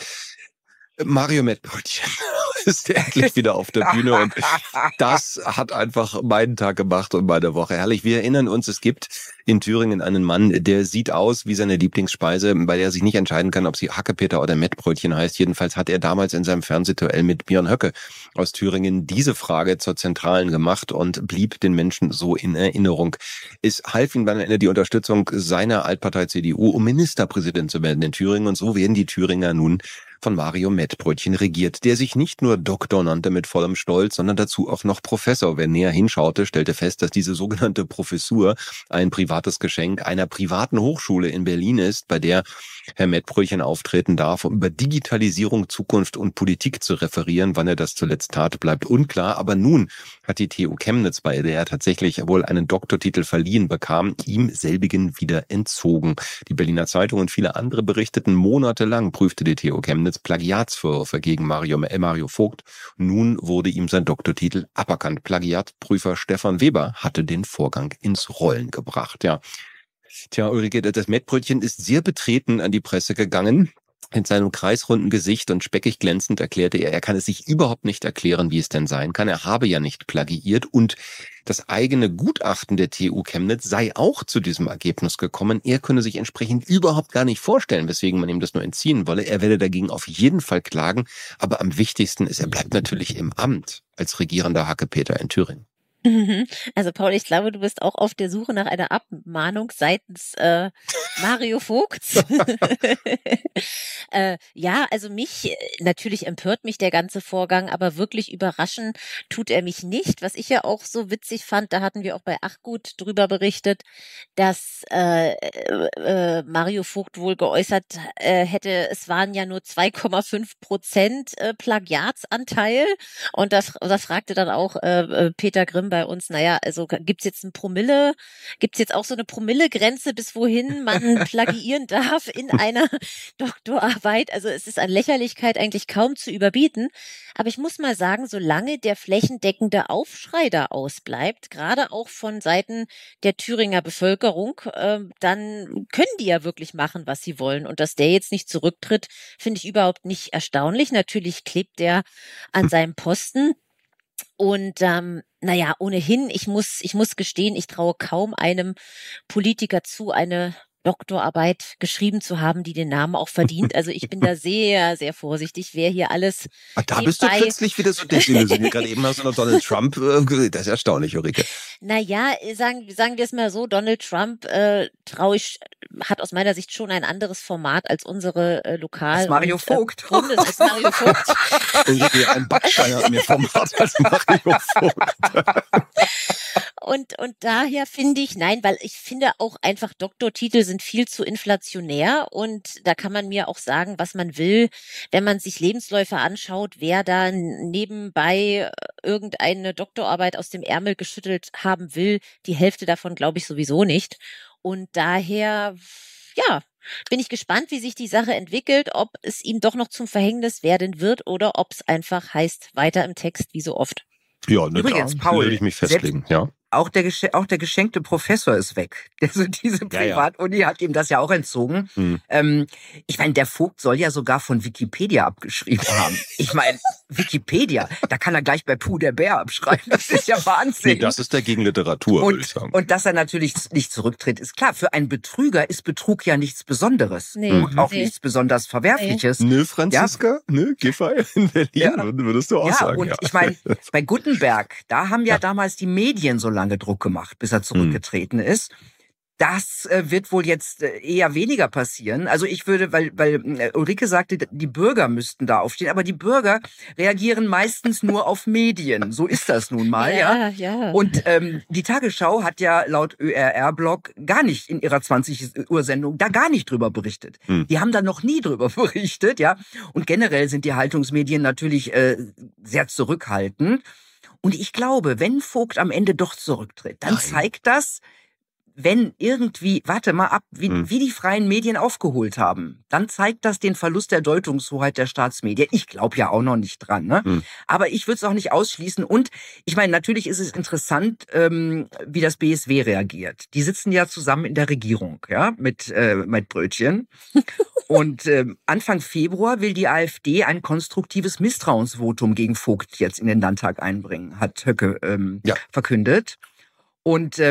Mario Mettbrötchen ist endlich wieder auf der Bühne und das hat einfach meinen Tag gemacht und meine Woche. Herrlich, wir erinnern uns, es gibt in Thüringen einen Mann, der sieht aus wie seine Lieblingsspeise, bei der er sich nicht entscheiden kann, ob sie Hackepeter oder Mettbrötchen heißt. Jedenfalls hat er damals in seinem Fernsehduell mit Björn Höcke aus Thüringen diese Frage zur Zentralen gemacht und blieb den Menschen so in Erinnerung. Es half ihm dann am Ende die Unterstützung seiner Altpartei CDU, um Ministerpräsident zu werden in Thüringen und so werden die Thüringer nun von Mario Mettbrötchen regiert, der sich nicht nur Doktor nannte mit vollem Stolz, sondern dazu auch noch Professor. Wer näher hinschaute, stellte fest, dass diese sogenannte Professur ein privates Geschenk einer privaten Hochschule in Berlin ist, bei der Herr Mettbrötchen auftreten darf, um über Digitalisierung, Zukunft und Politik zu referieren. Wann er das zuletzt tat, bleibt unklar. Aber nun hat die TU Chemnitz, bei der er tatsächlich wohl einen Doktortitel verliehen bekam, ihm selbigen wieder entzogen. Die Berliner Zeitung und viele andere berichteten, monatelang prüfte die TU Chemnitz Plagiatsvorwürfe gegen Mario Vogt. Nun wurde ihm sein Doktortitel aberkannt. Plagiatprüfer Stefan Weber hatte den Vorgang ins Rollen gebracht. Ja. Tja, Ulrike, das Mettbrötchen ist sehr betreten an die Presse gegangen. In seinem kreisrunden Gesicht und speckig glänzend erklärte er kann es sich überhaupt nicht erklären, wie es denn sein kann. Er habe ja nicht plagiiert und das eigene Gutachten der TU Chemnitz sei auch zu diesem Ergebnis gekommen. Er könne sich entsprechend überhaupt gar nicht vorstellen, weswegen man ihm das nur entziehen wolle. Er werde dagegen auf jeden Fall klagen. Aber am wichtigsten ist, er bleibt natürlich im Amt als regierender Hackepeter in Thüringen. Also Paul, ich glaube, du bist auch auf der Suche nach einer Abmahnung seitens Mario Vogts. Ja, also natürlich empört mich der ganze Vorgang, aber wirklich überraschen tut er mich nicht. Was ich ja auch so witzig fand, da hatten wir auch bei Achgut drüber berichtet, dass Mario Vogt wohl geäußert hätte, es waren ja nur 2,5% Plagiatsanteil. Und da fragte dann auch Peter Grimm bei uns, naja, also gibt's jetzt auch so eine Promillegrenze, bis wohin man plagiieren darf in einer Doktorarbeit? Also es ist an Lächerlichkeit eigentlich kaum zu überbieten. Aber ich muss mal sagen, solange der flächendeckende Aufschrei da ausbleibt, gerade auch von Seiten der Thüringer Bevölkerung, dann können die ja wirklich machen, was sie wollen. Und dass der jetzt nicht zurücktritt, finde ich überhaupt nicht erstaunlich. Natürlich klebt der an seinem Posten. Und naja, ohnehin, ich muss gestehen, ich traue kaum einem Politiker zu, eine Doktorarbeit geschrieben zu haben, die den Namen auch verdient. Also ich bin da sehr, sehr vorsichtig, wer hier alles da bist du plötzlich wieder so desillusioniert. Gerade eben hast du noch Donald Trump gesehen. Das ist erstaunlich, Ulrike. Naja, sagen wir es mal so, Donald Trump hat aus meiner Sicht schon ein anderes Format als unsere Lokal- als Mario Vogt. Als Mario Vogt. Ulrike, ein Backstein hat mehr Format als Mario Vogt. Und daher finde ich, weil ich finde auch einfach Doktortitel sind viel zu inflationär und da kann man mir auch sagen, was man will, wenn man sich Lebensläufe anschaut, wer da nebenbei irgendeine Doktorarbeit aus dem Ärmel geschüttelt haben will, die Hälfte davon glaube ich sowieso nicht. Und daher, ja, bin ich gespannt, wie sich die Sache entwickelt, ob es ihm doch noch zum Verhängnis werden wird oder ob es einfach heißt, weiter im Text wie so oft. Ja, übrigens, Paul, will ich mich festlegen, ja. auch der geschenkte Professor ist weg. Also diese Privatuni hat ihm das ja auch entzogen. Ich meine, der Vogt soll ja sogar von Wikipedia abgeschrieben haben. Ich meine, Wikipedia, da kann er gleich bei Puh der Bär abschreiben. Das ist ja Wahnsinn. Nee, das ist dagegen Literatur, würde ich sagen. Und dass er natürlich nicht zurücktritt, ist klar. Für einen Betrüger ist Betrug ja nichts Besonderes. Und auch nichts besonders Verwerfliches. Ne, Franziska? Ja. Ne, Giffey in Berlin, würdest du auch sagen. Und ich meine, bei Gutenberg, da haben ja damals die Medien so lange Druck gemacht, bis er zurückgetreten ist. Das wird wohl jetzt eher weniger passieren. Also ich würde, weil Ulrike sagte, die Bürger müssten da aufstehen, aber die Bürger reagieren meistens nur auf Medien. So ist das nun mal, ja. Und die Tagesschau hat ja laut ÖRR-Blog gar nicht in ihrer 20-Uhr-Sendung da gar nicht drüber berichtet. Die haben da noch nie drüber berichtet, ja. Und generell sind die Haltungsmedien natürlich sehr zurückhaltend. Und ich glaube, wenn Vogt am Ende doch zurücktritt, dann zeigt das, wenn irgendwie, warte mal ab, wie die freien Medien aufgeholt haben, dann zeigt das den Verlust der Deutungshoheit der Staatsmedien. Ich glaube ja auch noch nicht dran, ne? Aber ich würde es auch nicht ausschließen. Und ich meine, natürlich ist es interessant, wie das BSW reagiert. Die sitzen ja zusammen in der Regierung, ja, mit Brötchen. Und Anfang Februar will die AfD ein konstruktives Misstrauensvotum gegen Vogt jetzt in den Landtag einbringen, hat Höcke verkündet. Und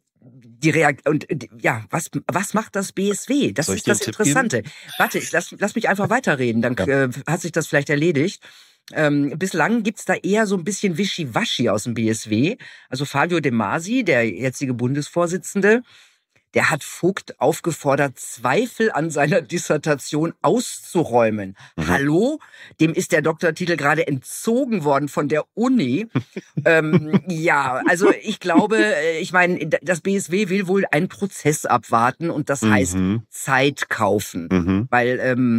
was macht das BSW? Das ist das Interessante. Warte, lass mich einfach weiterreden, dann hat sich das vielleicht erledigt. Bislang gibt's da eher so ein bisschen Wischiwaschi aus dem BSW. Also Fabio De Masi, der jetzige Bundesvorsitzende, der hat Vogt aufgefordert, Zweifel an seiner Dissertation auszuräumen. Hallo? Dem ist der Doktortitel gerade entzogen worden von der Uni. Also ich glaube, ich meine, das BSW will wohl einen Prozess abwarten und das heißt Zeit kaufen. Weil,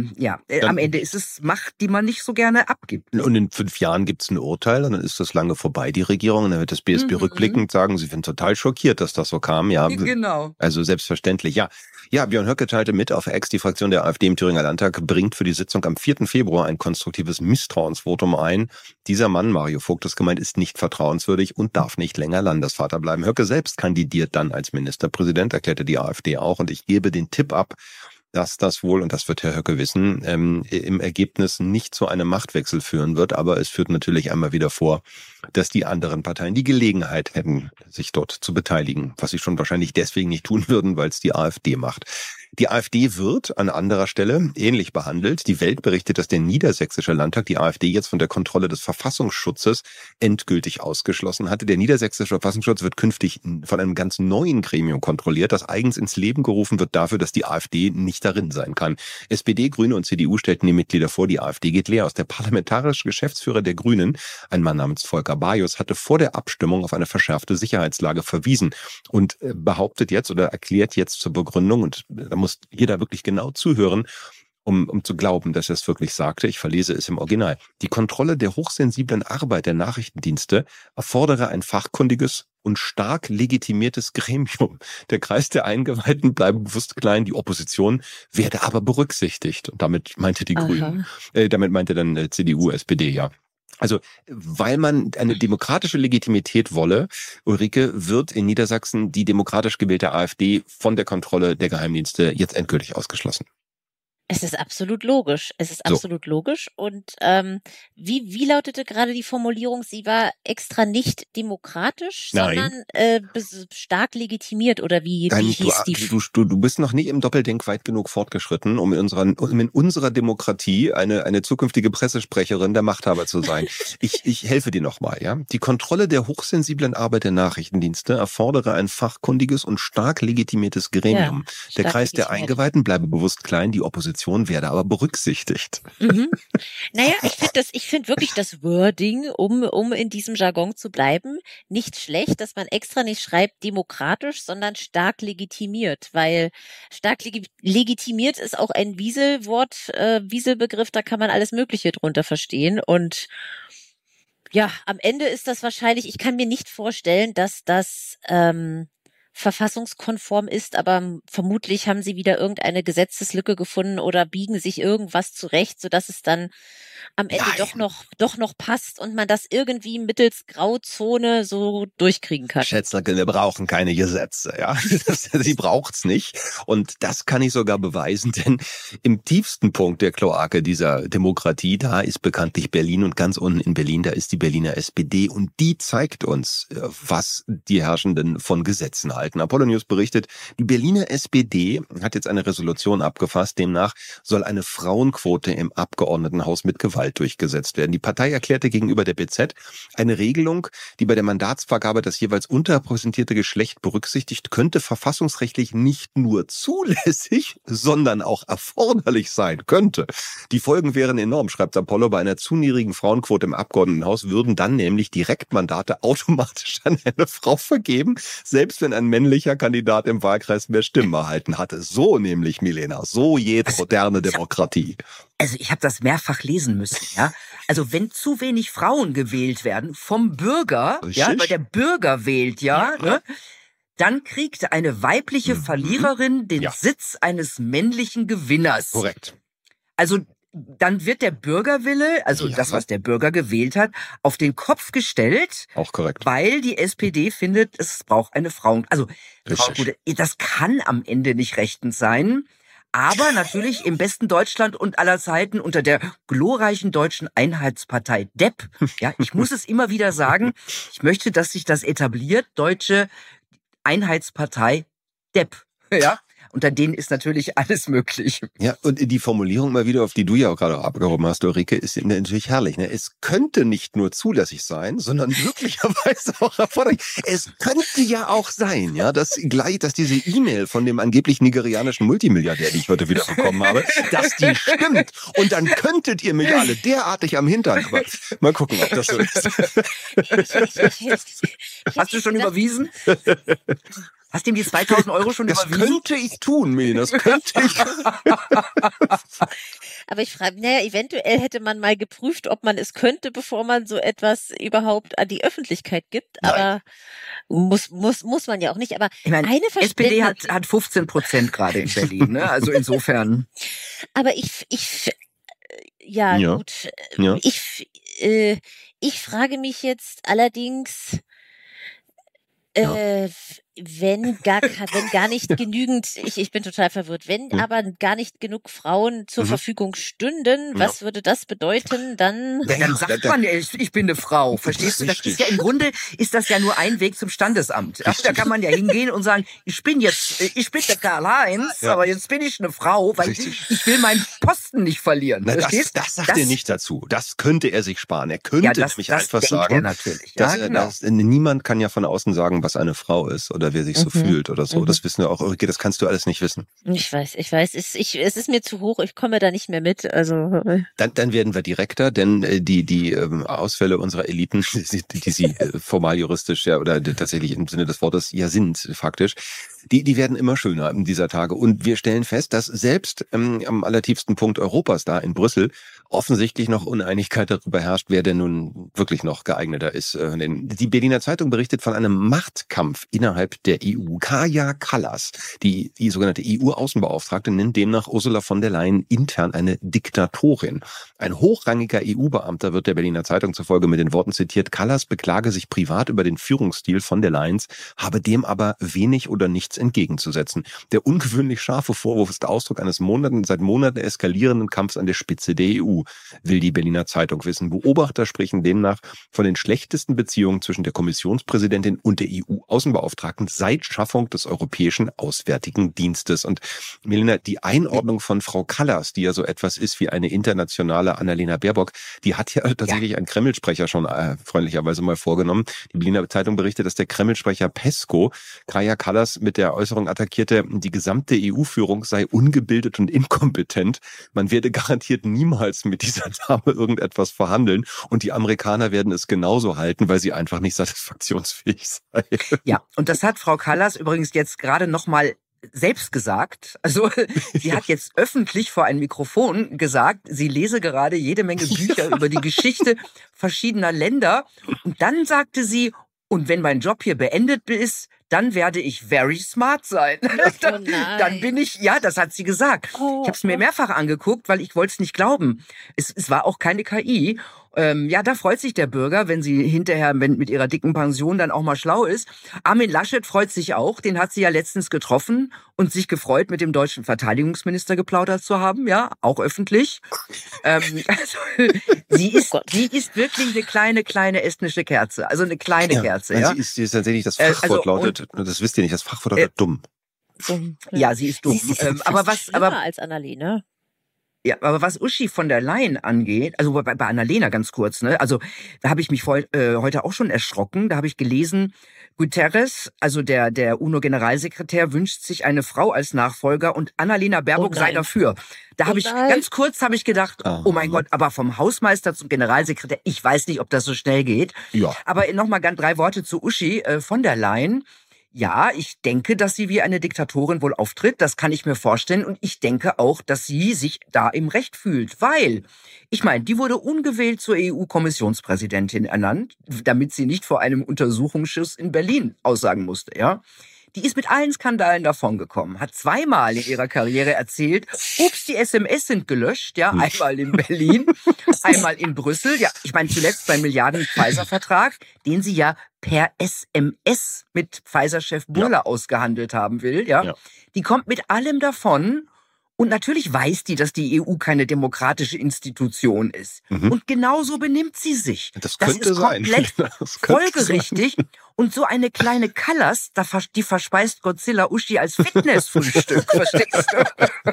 am Ende ist es Macht, die man nicht so gerne abgibt. Und in 5 Jahren gibt's ein Urteil und dann ist das lange vorbei, die Regierung. Und dann wird das BSW rückblickend sagen, sie sind total schockiert, dass das so kam. Ja, genau. Also selbstverständlich, ja. Ja, Björn Höcke teilte mit auf X, die Fraktion der AfD im Thüringer Landtag bringt für die Sitzung am 4. Februar ein konstruktives Misstrauensvotum ein. Dieser Mann, Mario Vogt ist gemeint, ist nicht vertrauenswürdig und darf nicht länger Landesvater bleiben. Höcke selbst kandidiert dann als Ministerpräsident, erklärte die AfD auch. Und ich gebe den Tipp ab, dass das wohl, und das wird Herr Höcke wissen, im Ergebnis nicht zu einem Machtwechsel führen wird. Aber es führt natürlich einmal wieder vor, dass die anderen Parteien die Gelegenheit hätten, sich dort zu beteiligen. Was sie schon wahrscheinlich deswegen nicht tun würden, weil es die AfD macht. Die AfD wird an anderer Stelle ähnlich behandelt. Die Welt berichtet, dass der Niedersächsische Landtag die AfD jetzt von der Kontrolle des Verfassungsschutzes endgültig ausgeschlossen hatte. Der Niedersächsische Verfassungsschutz wird künftig von einem ganz neuen Gremium kontrolliert, das eigens ins Leben gerufen wird dafür, dass die AfD nicht darin sein kann. SPD, Grüne und CDU stellten die Mitglieder vor, die AfD geht leer aus. Der parlamentarische Geschäftsführer der Grünen, ein Mann namens Volker Bajus, hatte vor der Abstimmung auf eine verschärfte Sicherheitslage verwiesen und behauptet jetzt oder erklärt jetzt zur Begründung, und da muss jeder wirklich genau zuhören, um zu glauben, dass er es wirklich sagte. Ich verlese es im Original. Die Kontrolle der hochsensiblen Arbeit der Nachrichtendienste erfordere ein fachkundiges und stark legitimiertes Gremium. Der Kreis der Eingeweihten bleibe bewusst klein, die Opposition werde aber berücksichtigt. Und damit meinte die Grünen. Damit meinte dann CDU, SPD, ja. Also, weil man eine demokratische Legitimität wolle, Ulrike, wird in Niedersachsen die demokratisch gewählte AfD von der Kontrolle der Geheimdienste jetzt endgültig ausgeschlossen. Es ist absolut logisch. Logisch. Und wie lautete gerade die Formulierung? Sie war extra nicht demokratisch, sondern stark legitimiert, oder wie hieß die? Du bist noch nicht im Doppeldenk weit genug fortgeschritten, um in unserer Demokratie eine zukünftige Pressesprecherin der Machthaber zu sein. Ich helfe dir nochmal, ja. Die Kontrolle der hochsensiblen Arbeit der Nachrichtendienste erfordere ein fachkundiges und stark legitimiertes Gremium. Der Kreis der Eingeweihten bleibe bewusst klein, die Opposition werde aber berücksichtigt. Naja, ich finde wirklich das Wording, um in diesem Jargon zu bleiben, nicht schlecht, dass man extra nicht schreibt demokratisch, sondern stark legitimiert, weil stark legitimiert ist auch ein Wieselbegriff, da kann man alles Mögliche drunter verstehen. Und ja, am Ende ist das wahrscheinlich, ich kann mir nicht vorstellen, dass das verfassungskonform ist, aber vermutlich haben sie wieder irgendeine Gesetzeslücke gefunden oder biegen sich irgendwas zurecht, sodass es dann am Ende doch noch passt und man das irgendwie mittels Grauzone so durchkriegen kann. Schätzlerke, wir brauchen keine Gesetze, ja. Sie braucht's nicht. Und das kann ich sogar beweisen, denn im tiefsten Punkt der Kloake dieser Demokratie, da ist bekanntlich Berlin und ganz unten in Berlin, da ist die Berliner SPD und die zeigt uns, was die Herrschenden von Gesetzen halten. Apollo News berichtet, die Berliner SPD hat jetzt eine Resolution abgefasst, demnach soll eine Frauenquote im Abgeordnetenhaus mit Gewalt durchgesetzt werden. Die Partei erklärte gegenüber der BZ eine Regelung, die bei der Mandatsvergabe das jeweils unterrepräsentierte Geschlecht berücksichtigt, könnte verfassungsrechtlich nicht nur zulässig, sondern auch erforderlich sein könnte. Die Folgen wären enorm, schreibt Apollo. Bei einer zu niedrigen Frauenquote im Abgeordnetenhaus würden dann nämlich Direktmandate automatisch an eine Frau vergeben, selbst wenn ein männlicher Kandidat im Wahlkreis mehr Stimmen erhalten hatte. So nämlich, Milena, so geht moderne Demokratie. Also ich habe das mehrfach lesen müssen, ja. Also wenn zu wenig Frauen gewählt werden vom Bürger, ja, weil der Bürger wählt, ja, ne, dann kriegt eine weibliche Verliererin den Sitz eines männlichen Gewinners. Korrekt. Also dann wird der Bürgerwille, also das, was der Bürger gewählt hat, auf den Kopf gestellt. Auch korrekt. Weil die SPD findet, es braucht eine Frau. Also das kann am Ende nicht rechtens sein. Aber natürlich im besten Deutschland und aller Zeiten unter der glorreichen deutschen Einheitspartei DEP. Ja, ich muss es immer wieder sagen. Ich möchte, dass sich das etabliert. Deutsche Einheitspartei DEP. Ja. Unter denen ist natürlich alles möglich. Ja, und die Formulierung mal wieder, auf die du ja auch gerade abgehoben hast, Ulrike, ist natürlich herrlich. Ne? Es könnte nicht nur zulässig sein, sondern möglicherweise auch erforderlich. Es könnte ja auch sein, ja, dass diese E-Mail von dem angeblich nigerianischen Multimilliardär, die ich heute wieder bekommen habe, dass die stimmt. Und dann könntet ihr mich alle derartig am Hintern. Aber mal gucken, ob das so ist. Hast du schon überwiesen? Hast du ihm die 2.000 € schon überwiesen? Das könnte ich tun, Mene, das könnte ich. Aber ich frage, eventuell hätte man mal geprüft, ob man es könnte, bevor man so etwas überhaupt an die Öffentlichkeit gibt. Nein. Aber muss man ja auch nicht. Aber ich meine, SPD hat 15% gerade in Berlin, ne? Also insofern. Aber gut. Ja. Ich frage mich jetzt allerdings, wenn gar nicht genügend, ich bin total verwirrt, wenn aber gar nicht genug Frauen zur Verfügung stünden, was würde das bedeuten? Dann sagt man ja, ich bin eine Frau, verstehst du? Das ist ja im Grunde, ist das ja nur ein Weg zum Standesamt. Ja, da kann man ja hingehen und sagen, ich bin der Karl-Heinz, aber jetzt bin ich eine Frau, weil ich will meinen Posten nicht verlieren. Na, das sagt er nicht dazu. Das könnte er sich sparen. Er könnte nämlich einfach sagen, natürlich. Niemand kann ja von außen sagen, was eine Frau ist oder wer sich so fühlt oder so. Das wissen wir auch. Ulrike, das kannst du alles nicht wissen. Ich weiß. Es ist mir zu hoch. Ich komme da nicht mehr mit. Also Dann werden wir direkter, denn die Ausfälle unserer Eliten, die sie formal juristisch ja oder tatsächlich im Sinne des Wortes ja sind, faktisch, die werden immer schöner in dieser Tage. Und wir stellen fest, dass selbst am allertiefsten Punkt Europas, da in Brüssel, offensichtlich noch Uneinigkeit darüber herrscht, wer denn nun wirklich noch geeigneter ist. Denn die Berliner Zeitung berichtet von einem Machtkampf innerhalb der EU. Kaja Kallas, die sogenannte EU-Außenbeauftragte, nennt demnach Ursula von der Leyen intern eine Diktatorin. Ein hochrangiger EU-Beamter wird der Berliner Zeitung zufolge mit den Worten zitiert, Kallas beklage sich privat über den Führungsstil von der Leyens, habe dem aber wenig oder nichts entgegenzusetzen. Der ungewöhnlich scharfe Vorwurf ist Ausdruck eines seit Monaten eskalierenden Kampfs an der Spitze der EU, will die Berliner Zeitung wissen. Beobachter sprechen demnach von den schlechtesten Beziehungen zwischen der Kommissionspräsidentin und der EU-Außenbeauftragten seit Schaffung des Europäischen Auswärtigen Dienstes. Und Milena, die Einordnung von Frau Kallas, die ja so etwas ist wie eine internationale Annalena Baerbock, die hat ja tatsächlich ein Kreml-Sprecher schon freundlicherweise mal vorgenommen. Die Berliner Zeitung berichtet, dass der Kreml-Sprecher Pesko Kaja Kallas mit der Äußerung attackierte, die gesamte EU-Führung sei ungebildet und inkompetent. Man werde garantiert niemals mit dieser Dame irgendetwas verhandeln und die Amerikaner werden es genauso halten, weil sie einfach nicht satisfaktionsfähig sei. Ja, und das hat Frau Kallas übrigens jetzt gerade nochmal selbst gesagt. Also sie hat jetzt öffentlich vor ein Mikrofon gesagt, sie lese gerade jede Menge Bücher über die Geschichte verschiedener Länder. Und dann sagte sie, und wenn mein Job hier beendet ist, dann werde ich very smart sein. Dann bin ich, ja, das hat sie gesagt. Ich habe es mir mehrfach angeguckt, weil ich wollte es nicht glauben. Es war auch keine KI. Ja, da freut sich der Bürger, wenn sie hinterher mit ihrer dicken Pension dann auch mal schlau ist. Armin Laschet freut sich auch. Den hat sie ja letztens getroffen und sich gefreut, mit dem deutschen Verteidigungsminister geplaudert zu haben. Ja, auch öffentlich. Sie ist wirklich eine kleine estnische Kerze. Also eine kleine Kerze. Ja. Sie ist tatsächlich, das Fachwort lautet, das wisst ihr nicht, das Fachwort lautet dumm. Ja, sie ist dumm. Sie ist aber als Annalena. Ja, aber was Uschi von der Leyen angeht, also bei Annalena ganz kurz, ne? Also da habe ich mich heute auch schon erschrocken. Da habe ich gelesen, Guterres, also der UNO-Generalsekretär, wünscht sich eine Frau als Nachfolger und Annalena Baerbock sei dafür. Da habe ich ganz kurz gedacht, oh mein Gott, aber vom Hausmeister zum Generalsekretär, ich weiß nicht, ob das so schnell geht. Ja. Aber nochmal 3 Worte zu Uschi von der Leyen. Ja, ich denke, dass sie wie eine Diktatorin wohl auftritt. Das kann ich mir vorstellen. Und ich denke auch, dass sie sich da im Recht fühlt. Weil, ich meine, die wurde ungewählt zur EU-Kommissionspräsidentin ernannt, damit sie nicht vor einem Untersuchungsschuss in Berlin aussagen musste, ja. Die ist mit allen Skandalen davongekommen, hat 2-mal in ihrer Karriere erzählt, ups, die SMS sind gelöscht, ja, einmal in Berlin, einmal in Brüssel, ja, ich meine zuletzt beim Milliarden-Pfizer-Vertrag, den sie ja per SMS mit Pfizer-Chef Burla ausgehandelt haben will, ja. Die kommt mit allem davon. Und natürlich weiß die, dass die EU keine demokratische Institution ist. Und genauso benimmt sie sich. Das könnte sein. Komplett folgerichtig. Und so eine kleine Kallas, die verspeist Godzilla Uschi als Fitnessfrühstück. Verstehst du?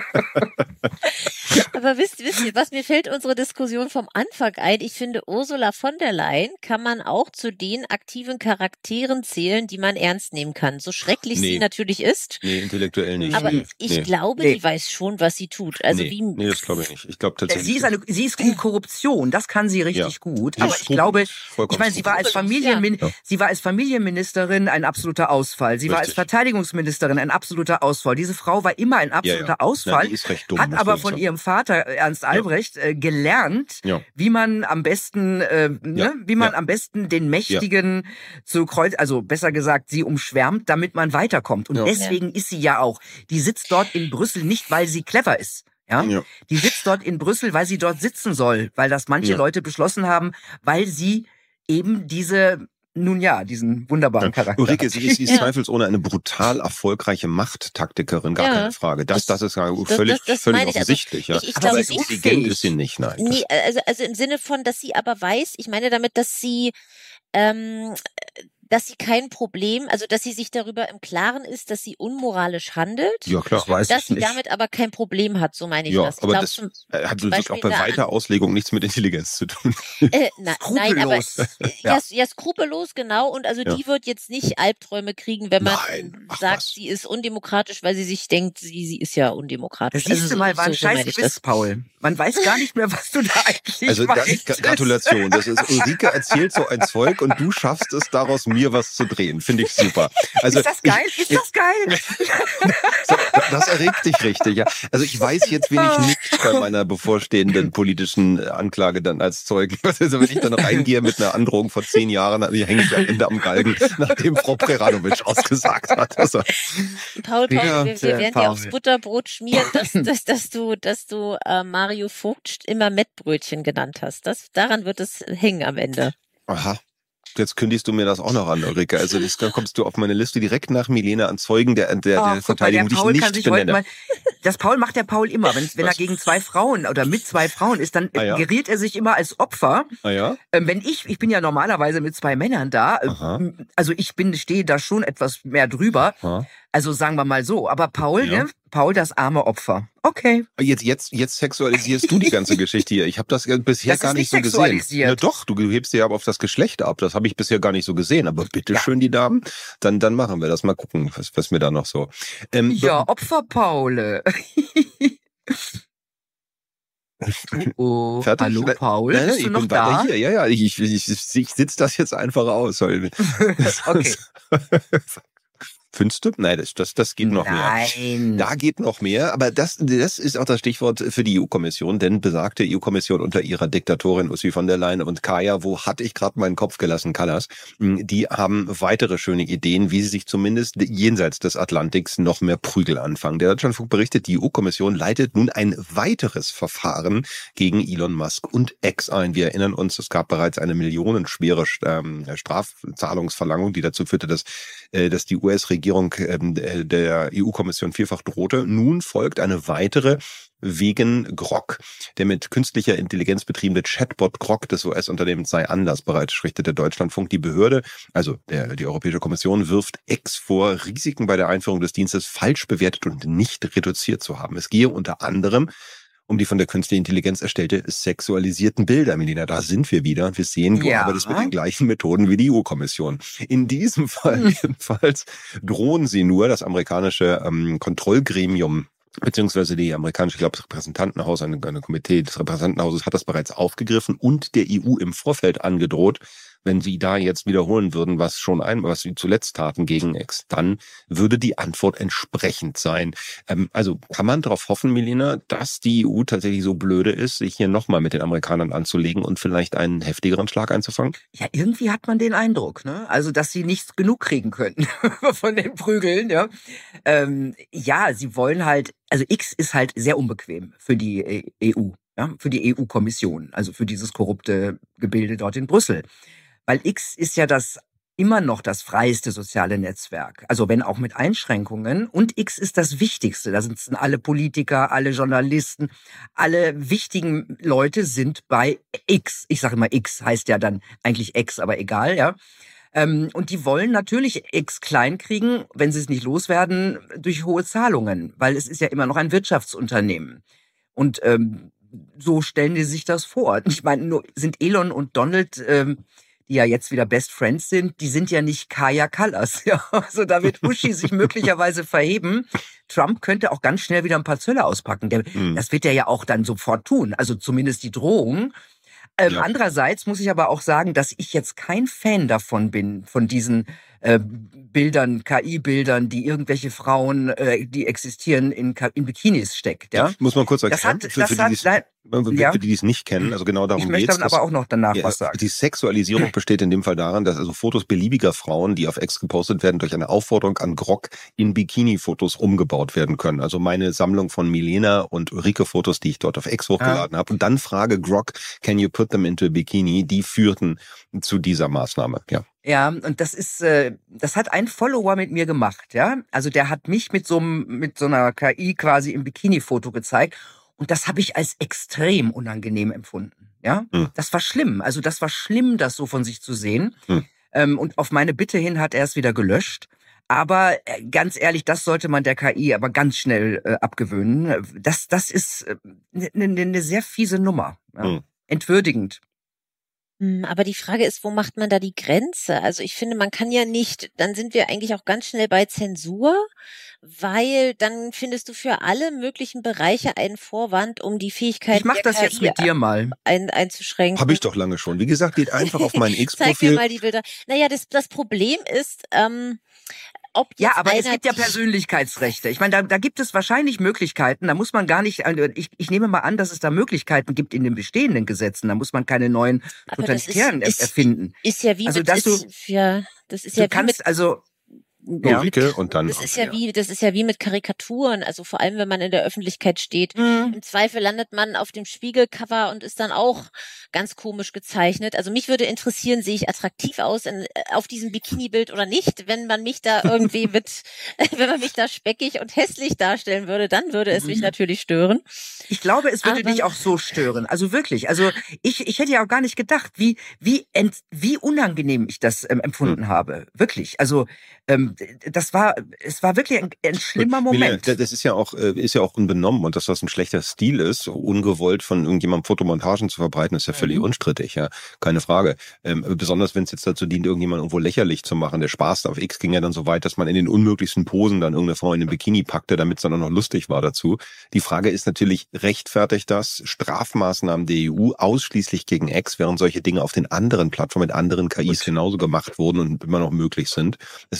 Aber wisst ihr, was mir fällt unsere Diskussion vom Anfang ein? Ich finde, Ursula von der Leyen kann man auch zu den aktiven Charakteren zählen, die man ernst nehmen kann. So schrecklich sie natürlich ist. Nee, intellektuell nicht. Aber ich glaube, die weiß schon, was sie tut. Also nee, das glaube ich nicht. Ich glaube tatsächlich. Sie ist in Korruption, das kann sie richtig gut. Aber ich glaube, ich meine, sie war als Familienministerin ein absoluter Ausfall. Sie war als Verteidigungsministerin ein absoluter Ausfall. Diese Frau war immer ein absoluter Ausfall. Die ist recht dumm, hat aber von ihrem Vater Ernst Albrecht gelernt, wie man am besten, am besten den Mächtigen zu Kreuz, also besser gesagt, sie umschwärmt, damit man weiterkommt. Und deswegen ist sie ja auch. Die sitzt dort in Brüssel nicht, weil sie clever ist. Ja? Die sitzt dort in Brüssel, weil sie dort sitzen soll, weil das manche Leute beschlossen haben, weil sie eben diesen wunderbaren Charakter. Ulrike, sie ist zweifelsohne eine brutal erfolgreiche Machttaktikerin, gar keine Frage. Das ist ja völlig offensichtlich. Also, ich glaube, intelligent ist sie nicht, nein. Nee, also im Sinne von, dass sie aber weiß, ich meine damit, dass sie kein Problem, also dass sie sich darüber im Klaren ist, dass sie unmoralisch handelt. Ja, klar, weiß dass ich sie nicht. damit aber kein Problem hat, so meine ich ja, das. Ich aber glaub, das hat wirklich auch bei weiter Auslegung nichts mit Intelligenz zu tun. Nein, aber skrupellos, genau. Und also die wird jetzt nicht Albträume kriegen, wenn man sagt, sie ist undemokratisch, weil sie sich denkt, sie ist ja undemokratisch. Das siehst du mal, war ein scheiß Quiz, Paul. Man weiß gar nicht mehr, was du da eigentlich weißt. Gratulation. Das ist Ulrike erzählt so ein Zeug und du schaffst es daraus, mir was zu drehen. Finde ich super. Also, ist das geil? Ist das geil? Das erregt dich richtig, ja. Also ich weiß jetzt, wen ich nicht bei meiner bevorstehenden politischen Anklage dann als Zeugen. Also wenn ich dann reingehe mit einer Androhung vor 10 Jahren, dann hänge ich am Ende am Galgen, nachdem Frau Preradovic ausgesagt hat. Also, Paul, wir werden dir aufs Butterbrot schmieren, dass du Mario Vogt immer Mettbrötchen genannt hast. Daran wird es hängen am Ende. Aha. Jetzt kündigst du mir das auch noch an, Ulrike. Also jetzt kommst du auf meine Liste direkt nach Milena an Zeugen der Verteidigung, die ich nicht benenne. Das macht der Paul immer. Wenn er gegen 2 Frauen oder mit 2 Frauen ist, dann geriert er sich immer als Opfer. Wenn ich bin ja normalerweise mit 2 Männern da. Also ich stehe da schon etwas mehr drüber. Also sagen wir mal so. Aber Paul, Paul, das arme Opfer. Okay. Jetzt sexualisierst du die ganze Geschichte hier. Ich habe das bisher gar nicht so gesehen. Ja, doch, du hebst dir aber auf das Geschlecht ab. Das habe ich bisher gar nicht so gesehen. Aber bitteschön, die Damen, dann machen wir das. Mal gucken, was mir da noch so. Opfer Paul. Fertig? Hallo Paul, bist du noch da? Hier. Ja, ich sitze das jetzt einfach aus. Okay. Findest du? Nein, das geht noch mehr. Da geht noch mehr, aber das ist auch das Stichwort für die EU-Kommission, denn besagte EU-Kommission unter ihrer Diktatorin Ursula von der Leyen und Kaya, wo hatte ich gerade meinen Kopf gelassen, Kallas, die haben weitere schöne Ideen, wie sie sich zumindest jenseits des Atlantiks noch mehr Prügel anfangen. Der Deutschlandfunk berichtet, die EU-Kommission leitet nun ein weiteres Verfahren gegen Elon Musk und X ein. Wir erinnern uns, es gab bereits eine millionenschwere Strafzahlungsverlangung, die dazu führte, dass die US-Regierung der EU-Kommission vielfach drohte. Nun folgt eine weitere wegen Grok. Der mit künstlicher Intelligenz betriebene Chatbot Grok des US-Unternehmens sei Anlass, bereits berichtet der Deutschlandfunk. Die Behörde, also die Europäische Kommission, wirft X vor, Risiken bei der Einführung des Dienstes falsch bewertet und nicht reduziert zu haben. Es gehe unter anderem um die von der künstlichen Intelligenz erstellte sexualisierten Bilder, Melina. Da sind wir wieder und wir sehen, du arbeitest mit den gleichen Methoden wie die EU-Kommission. In diesem Fall jedenfalls drohen sie nur, das amerikanische Kontrollgremium beziehungsweise die amerikanische, ich glaube, das Repräsentantenhaus, eine Komitee des Repräsentantenhauses hat das bereits aufgegriffen und der EU im Vorfeld angedroht, wenn sie da jetzt wiederholen würden, was sie zuletzt taten gegen X, dann würde die Antwort entsprechend sein. Also kann man darauf hoffen, Melina, dass die EU tatsächlich so blöde ist, sich hier nochmal mit den Amerikanern anzulegen und vielleicht einen heftigeren Schlag einzufangen? Ja, irgendwie hat man den Eindruck, ne? Also, dass sie nicht genug kriegen könnten von den Prügeln, ja. Ja, sie wollen halt, also X ist halt sehr unbequem für die EU, ja, für die EU-Kommission, also für dieses korrupte Gebilde dort in Brüssel. Weil X ist ja immer noch das freieste soziale Netzwerk. Also wenn auch mit Einschränkungen. Und X ist das Wichtigste. Da sitzen alle Politiker, alle Journalisten, alle wichtigen Leute sind bei X. Ich sage immer X, heißt ja dann eigentlich X, aber egal, ja. Und die wollen natürlich X klein kriegen, wenn sie es nicht loswerden, durch hohe Zahlungen. Weil es ist ja immer noch ein Wirtschaftsunternehmen. Und so stellen die sich das vor. Ich meine, nur sind Elon und Donald die ja jetzt wieder Best Friends sind, die sind ja nicht Kaja Kallas. Ja, also da wird Uschi sich möglicherweise verheben. Trump könnte auch ganz schnell wieder ein paar Zölle auspacken. Das wird er ja auch dann sofort tun. Also zumindest die Drohung. Andererseits muss ich aber auch sagen, dass ich jetzt kein Fan davon bin, von diesen Bildern, KI-Bildern, die irgendwelche Frauen, die existieren, in Bikinis steckt. Ja? Muss man kurz erklären, für die es nicht kennen, also genau darum geht's. Ich möchte dann aber auch noch danach was sagen. Die Sexualisierung besteht in dem Fall darin, dass also Fotos beliebiger Frauen, die auf X gepostet werden, durch eine Aufforderung an Grok in Bikini-Fotos umgebaut werden können. Also meine Sammlung von Milena und Ulrike-Fotos, die ich dort auf X hochgeladen habe. Und dann frage Grok, can you put them into a bikini? Die führten zu dieser Maßnahme, ja. Ja, und das hat ein Follower mit mir gemacht, ja. Also der hat mich mit so einer KI quasi im Bikini-Foto gezeigt. Und das habe ich als extrem unangenehm empfunden, ja. Das war schlimm. Also das war schlimm, das so von sich zu sehen. Und auf meine Bitte hin hat er es wieder gelöscht. Aber ganz ehrlich, das sollte man der KI aber ganz schnell abgewöhnen. Das ist eine sehr fiese Nummer. Ja? Entwürdigend. Aber die Frage ist, wo macht man da die Grenze? Also ich finde, man kann ja nicht, dann sind wir eigentlich auch ganz schnell bei Zensur, weil dann findest du für alle möglichen Bereiche einen Vorwand, um die Fähigkeit ich mach das jetzt mit dir mal einzuschränken. Habe ich doch lange schon. Wie gesagt, geht einfach auf mein X-Profil. Zeig mir mal die Bilder. Naja, das Problem ist, ja, aber es gibt ja Persönlichkeitsrechte. Ich meine, da gibt es wahrscheinlich Möglichkeiten. Da muss man gar nicht, ich nehme mal an, dass es da Möglichkeiten gibt in den bestehenden Gesetzen. Da muss man keine neuen totalitären erfinden. Ist ja wie also, mit, dass das ist ja wie mit, Ulrike und dann. Das ist ja wie mit Karikaturen, also vor allem, wenn man in der Öffentlichkeit steht. Im Zweifel landet man auf dem Spiegelcover und ist dann auch ganz komisch gezeichnet. Also mich würde interessieren, sehe ich attraktiv aus auf diesem Bikini-Bild oder nicht? Wenn man mich da irgendwie wenn man mich da speckig und hässlich darstellen würde, dann würde es mich natürlich stören. Ich glaube, es würde dich auch so stören. Also wirklich. Also ich hätte ja auch gar nicht gedacht, wie unangenehm ich das empfunden habe. Wirklich. Also es war wirklich ein schlimmer Moment. Das ist ja auch unbenommen und dass das ein schlechter Stil ist, ungewollt von irgendjemandem Fotomontagen zu verbreiten, ist ja völlig unstrittig, ja, keine Frage. Besonders wenn es jetzt dazu dient, irgendjemand irgendwo lächerlich zu machen. Der Spaß auf X ging ja dann so weit, dass man in den unmöglichsten Posen dann irgendeine Frau in den Bikini packte, damit es dann auch noch lustig war dazu. Die Frage ist natürlich, rechtfertigt das Strafmaßnahmen der EU ausschließlich gegen X, während solche Dinge auf den anderen Plattformen mit anderen KIs genauso gemacht wurden und immer noch möglich sind? Das ist immer ein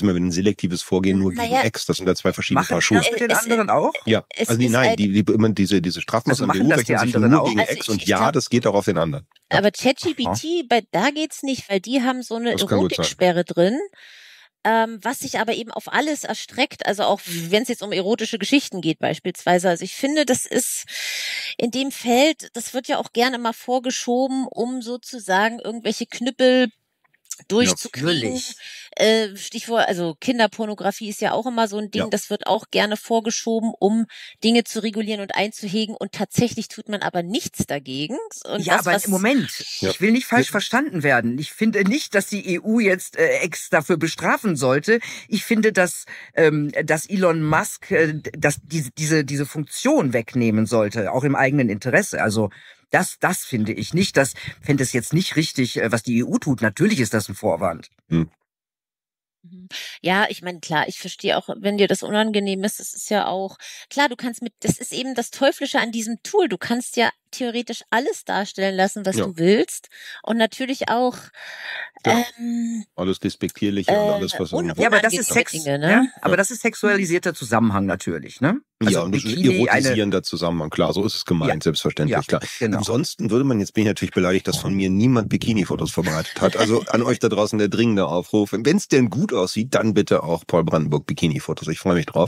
selektives Vorgehen nur gegen X. Das sind ja zwei verschiedene Paar Schuhe. Machen die das mit den anderen auch? Ja, also nein, diese Strafmaßnahmen also der EU-Rechte sind nur gegen X und das geht auch auf den anderen. Ja. Aber ChatGPT, da geht's nicht, weil die haben so eine Erotiksperre drin. Was sich aber eben auf alles erstreckt, also auch wenn es jetzt um erotische Geschichten geht beispielsweise. Also ich finde, das ist in dem Feld, das wird ja auch gerne mal vorgeschoben, um sozusagen irgendwelche Knüppel durchzukriegen. Stichwort, also Kinderpornografie ist ja auch immer so ein Ding, das wird auch gerne vorgeschoben, um Dinge zu regulieren und einzuhegen und tatsächlich tut man aber nichts dagegen. Und aber im Moment, ich will nicht falsch verstanden werden. Ich finde nicht, dass die EU jetzt Ex dafür bestrafen sollte. Ich finde, dass Elon Musk diese Funktion wegnehmen sollte, auch im eigenen Interesse. Also das finde ich nicht. Das fände es jetzt nicht richtig, was die EU tut. Natürlich ist das ein Vorwand. Ja, ich meine, klar, ich verstehe auch, wenn dir das unangenehm ist, das ist ja auch, klar, das ist eben das Teuflische an diesem Tool. Du kannst ja theoretisch alles darstellen lassen, was du willst. Und natürlich auch alles Despektierliche und alles, was aber das ist aber das ist sexualisierter Zusammenhang natürlich, ne? Also und das ist erotisierender Zusammenhang, klar, so ist es gemeint, selbstverständlich, klar. Genau. Ansonsten bin ich natürlich beleidigt, dass von mir niemand Bikini-Fotos verbreitet hat. Also an euch da draußen der dringende Aufruf, wenn es denn gut aussieht, dann bitte auch Paul Brandenburg Bikini-Fotos. Ich freue mich drauf.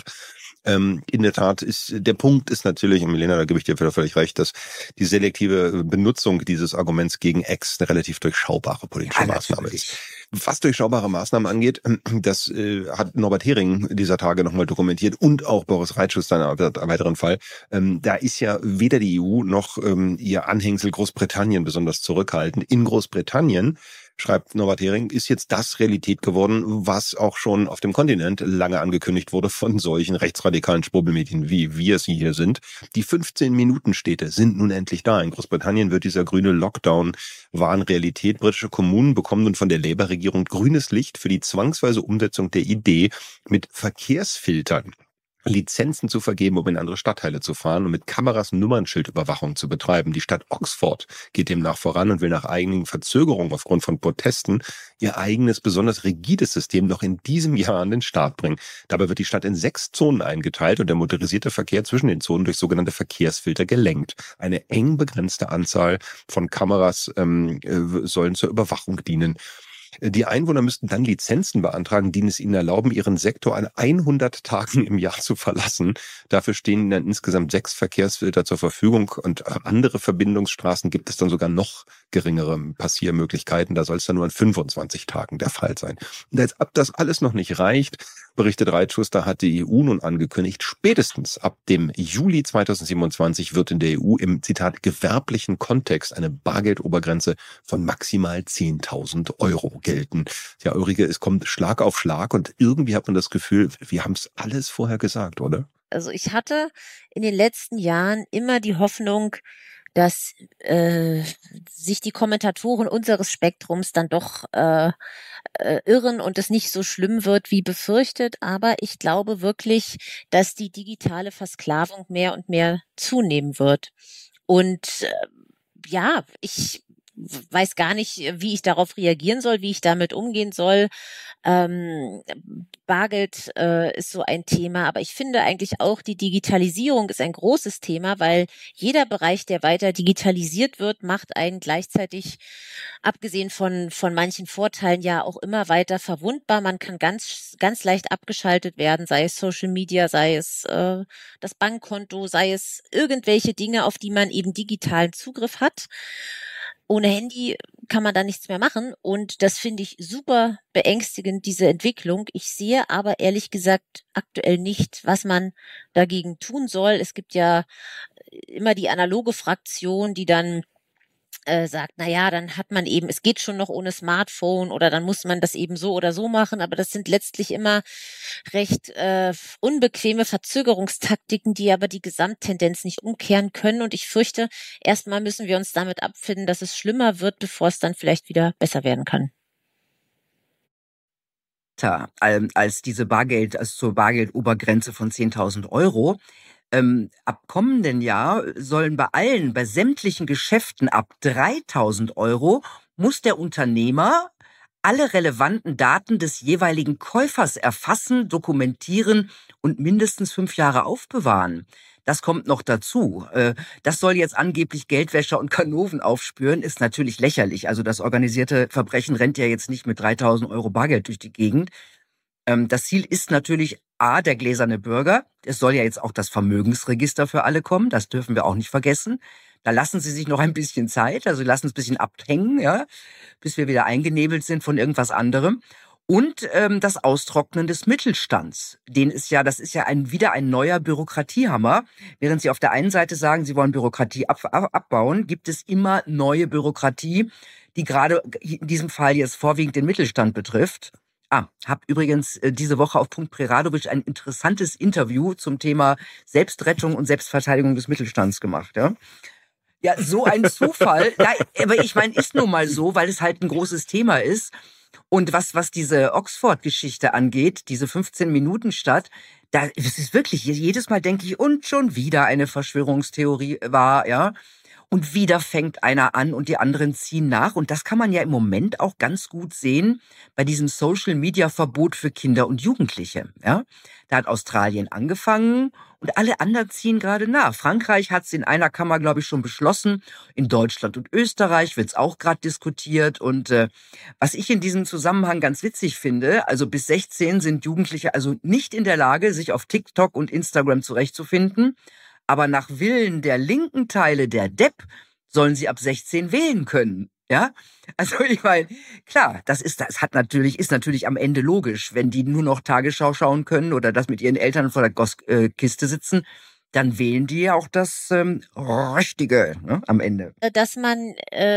In der Tat der Punkt ist natürlich, und Milena, da gebe ich dir völlig recht, dass die selektive Benutzung dieses Arguments gegen X eine relativ durchschaubare politische Maßnahme ist. Was durchschaubare Maßnahmen angeht, das hat Norbert Hering dieser Tage nochmal dokumentiert und auch Boris Reitschuss in einem weiteren Fall. Da ist ja weder die EU noch ihr Anhängsel Großbritannien besonders zurückhaltend. In Großbritannien, schreibt Norbert Hering, ist jetzt das Realität geworden, was auch schon auf dem Kontinent lange angekündigt wurde von solchen rechtsradikalen Schwurbelmedien, wie wir sie hier sind. Die 15-Minuten-Städte sind nun endlich da. In Großbritannien wird dieser grüne Lockdown-Wahn Realität. Britische Kommunen bekommen nun von der Labour-Regierung grünes Licht für die zwangsweise Umsetzung der Idee, mit Verkehrsfiltern Lizenzen zu vergeben, um in andere Stadtteile zu fahren und mit Kameras Nummernschildüberwachung zu betreiben. Die Stadt Oxford geht demnach voran und will nach einigen Verzögerungen aufgrund von Protesten ihr eigenes, besonders rigides System noch in diesem Jahr an den Start bringen. Dabei wird die Stadt in 6 Zonen eingeteilt und der motorisierte Verkehr zwischen den Zonen durch sogenannte Verkehrsfilter gelenkt. Eine eng begrenzte Anzahl von Kameras sollen zur Überwachung dienen. Die Einwohner müssten dann Lizenzen beantragen, die es ihnen erlauben, ihren Sektor an 100 Tagen im Jahr zu verlassen. Dafür stehen ihnen dann insgesamt 6 Verkehrsfilter zur Verfügung und andere Verbindungsstraßen gibt es dann sogar noch geringere Passiermöglichkeiten. Da soll es dann nur an 25 Tagen der Fall sein. Und als ob das alles noch nicht reicht, berichtet Reitschuss, da hat die EU nun angekündigt, spätestens ab dem Juli 2027 wird in der EU im, Zitat, gewerblichen Kontext eine Bargeldobergrenze von maximal 10.000 Euro gelten. Ja, Ulrike, es kommt Schlag auf Schlag und irgendwie hat man das Gefühl, wir haben es alles vorher gesagt, oder? Also ich hatte in den letzten Jahren immer die Hoffnung, dass sich die Kommentatoren unseres Spektrums dann doch irren und es nicht so schlimm wird wie befürchtet. Aber ich glaube wirklich, dass die digitale Versklavung mehr und mehr zunehmen wird. Und ich weiß gar nicht, wie ich darauf reagieren soll, wie ich damit umgehen soll. Bargeld ist so ein Thema, aber ich finde eigentlich auch, die Digitalisierung ist ein großes Thema, weil jeder Bereich, der weiter digitalisiert wird, macht einen gleichzeitig, abgesehen von manchen Vorteilen, ja auch immer weiter verwundbar. Man kann ganz leicht abgeschaltet werden, sei es Social Media, sei es das Bankkonto, sei es irgendwelche Dinge, auf die man eben digitalen Zugriff hat. Ohne Handy kann man da nichts mehr machen und das finde ich super beängstigend, diese Entwicklung. Ich sehe aber ehrlich gesagt aktuell nicht, was man dagegen tun soll. Es gibt ja immer die analoge Fraktion, die dann sagt, na ja, dann hat man eben, es geht schon noch ohne Smartphone oder dann muss man das eben so oder so machen, aber das sind letztlich immer recht unbequeme Verzögerungstaktiken, die aber die Gesamttendenz nicht umkehren können und ich fürchte, erstmal müssen wir uns damit abfinden, dass es schlimmer wird, bevor es dann vielleicht wieder besser werden kann. Als zur Bargeldobergrenze von 10.000 Euro. Ab kommenden Jahr sollen bei sämtlichen Geschäften ab 3.000 Euro muss der Unternehmer alle relevanten Daten des jeweiligen Käufers erfassen, dokumentieren und mindestens 5 Jahre aufbewahren. Das kommt noch dazu. Das soll jetzt angeblich Geldwäscher und Ganoven aufspüren, ist natürlich lächerlich. Also das organisierte Verbrechen rennt ja jetzt nicht mit 3.000 Euro Bargeld durch die Gegend. Das Ziel ist natürlich der gläserne Bürger. Es soll ja jetzt auch das Vermögensregister für alle kommen. Das dürfen wir auch nicht vergessen. Da lassen sie sich noch ein bisschen Zeit. Also lassen es ein bisschen abhängen, ja, bis wir wieder eingenebelt sind von irgendwas anderem. Und das Austrocknen des Mittelstands. Das ist ja wieder ein neuer Bürokratiehammer. Während Sie auf der einen Seite sagen, Sie wollen Bürokratie abbauen, gibt es immer neue Bürokratie, die gerade in diesem Fall jetzt vorwiegend den Mittelstand betrifft. Hab übrigens diese Woche auf Punkt Preradovic ein interessantes Interview zum Thema Selbstrettung und Selbstverteidigung des Mittelstands gemacht, ja. Ja, so ein Zufall. Ja, aber ich meine, ist nun mal so, weil es halt ein großes Thema ist. Und was diese Oxford-Geschichte angeht, diese 15 Minuten Stadt, das ist wirklich, jedes Mal denke ich, und schon wieder eine Verschwörungstheorie war, ja. Und wieder fängt einer an und die anderen ziehen nach. Und das kann man ja im Moment auch ganz gut sehen bei diesem Social-Media-Verbot für Kinder und Jugendliche. Ja? Da hat Australien angefangen und alle anderen ziehen gerade nach. Frankreich hat es in einer Kammer, glaube ich, schon beschlossen. In Deutschland und Österreich wird es auch gerade diskutiert. Und was ich in diesem Zusammenhang ganz witzig finde, also bis 16 sind Jugendliche also nicht in der Lage, sich auf TikTok und Instagram zurechtzufinden. Aber nach Willen der linken Teile der Depp sollen sie ab 16 wählen können. Ja, also ich meine, klar, ist natürlich am Ende logisch, wenn die nur noch Tagesschau schauen können oder das mit ihren Eltern vor der Kiste sitzen, dann wählen die ja auch das Richtige, ne, am Ende. Dass man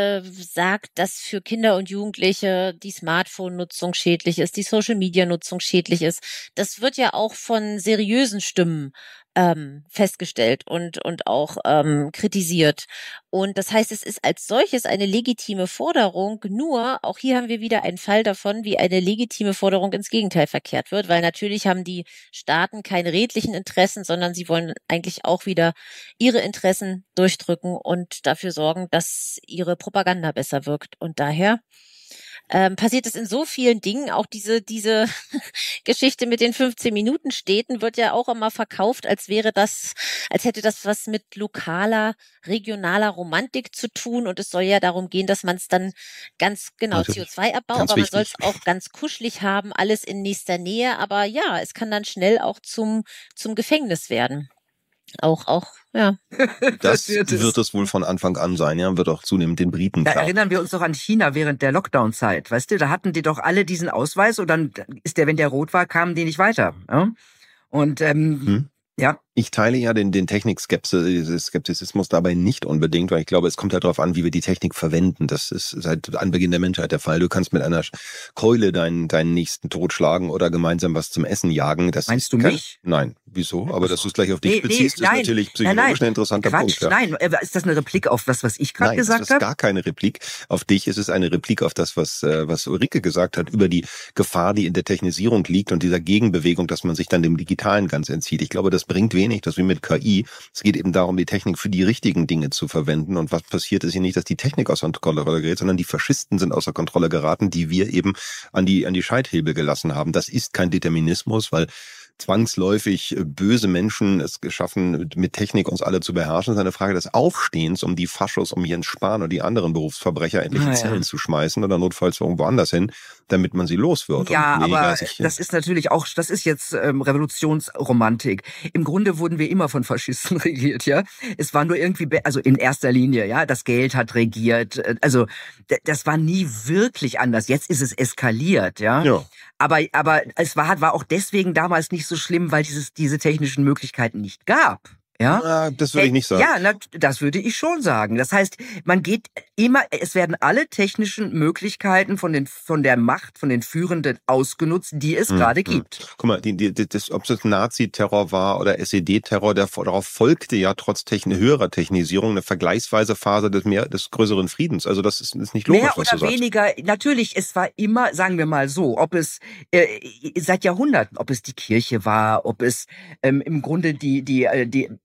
sagt, dass für Kinder und Jugendliche die Smartphone-Nutzung schädlich ist, die Social-Media-Nutzung schädlich ist, das wird ja auch von seriösen Stimmen festgestellt und auch kritisiert. Und das heißt, es ist als solches eine legitime Forderung, nur auch hier haben wir wieder einen Fall davon, wie eine legitime Forderung ins Gegenteil verkehrt wird, weil natürlich haben die Staaten keine redlichen Interessen, sondern sie wollen eigentlich auch wieder ihre Interessen durchdrücken und dafür sorgen, dass ihre Propaganda besser wirkt. Und daher passiert es in so vielen Dingen. Auch diese Geschichte mit den 15-Minuten-Städten wird ja auch immer verkauft, als hätte das was mit lokaler, regionaler Romantik zu tun. Und es soll ja darum gehen, dass man es dann ganz genau CO2 abbaut, aber man soll es auch ganz kuschelig haben, alles in nächster Nähe. Aber ja, es kann dann schnell auch zum Gefängnis werden. Ja. Das wird es wohl von Anfang an sein, ja, wird auch zunehmend den Briten klar. Da erinnern wir uns doch an China während der Lockdown-Zeit, weißt du, da hatten die doch alle diesen Ausweis und dann wenn der rot war, kamen die nicht weiter. Ja? Und ja. Ich teile ja den Technik-Skeptizismus dabei nicht unbedingt, weil ich glaube, es kommt ja darauf an, wie wir die Technik verwenden. Das ist seit Anbeginn der Menschheit der Fall. Du kannst mit einer Keule deinen nächsten totschlagen oder gemeinsam was zum Essen jagen. Meinst du mich? Nein. Wieso? Aber dass du es gleich auf dich beziehst, ist natürlich psychologisch ein interessanter Punkt. Ja. Nein, ist das eine Replik auf das, was ich gerade gesagt habe? Nein, das ist gar keine Replik auf dich. Es ist eine Replik auf das, was Ulrike gesagt hat, über die Gefahr, die in der Technisierung liegt und dieser Gegenbewegung, dass man sich dann dem Digitalen ganz entzieht. Ich glaube, das bringt wenig, dass wir mit KI, es geht eben darum, die Technik für die richtigen Dinge zu verwenden. Und was passiert, ist ja nicht, dass die Technik außer Kontrolle gerät, sondern die Faschisten sind außer Kontrolle geraten, die wir eben an die Scheithebel gelassen haben. Das ist kein Determinismus, weil zwangsläufig böse Menschen es geschaffen, mit Technik uns alle zu beherrschen. Das ist eine Frage des Aufstehens, um die Faschos, um Jens Spahn und die anderen Berufsverbrecher endlich in Zellen zu schmeißen oder notfalls irgendwo anders hin, damit man sie los wird. Ja, aber das ist natürlich auch, das ist jetzt Revolutionsromantik. Im Grunde wurden wir immer von Faschisten regiert, ja. Es war nur irgendwie, also in erster Linie, ja, das Geld hat regiert. Also das war nie wirklich anders. Jetzt ist es eskaliert, ja. Aber es war auch deswegen damals nicht so schlimm, weil diese technischen Möglichkeiten nicht gab. Ja, das würde ich nicht sagen. Ja, das würde ich schon sagen. Das heißt, es werden alle technischen Möglichkeiten von der Macht, von den Führenden ausgenutzt, die es gerade gibt. Guck mal, ob es Nazi-Terror war oder SED-Terror, darauf folgte ja trotz höherer Technisierung eine vergleichsweise Phase des größeren Friedens. Also das ist nicht logisch, mehr oder weniger, natürlich, es war immer, sagen wir mal so, ob es seit Jahrhunderten, ob es die Kirche war, ob es im Grunde die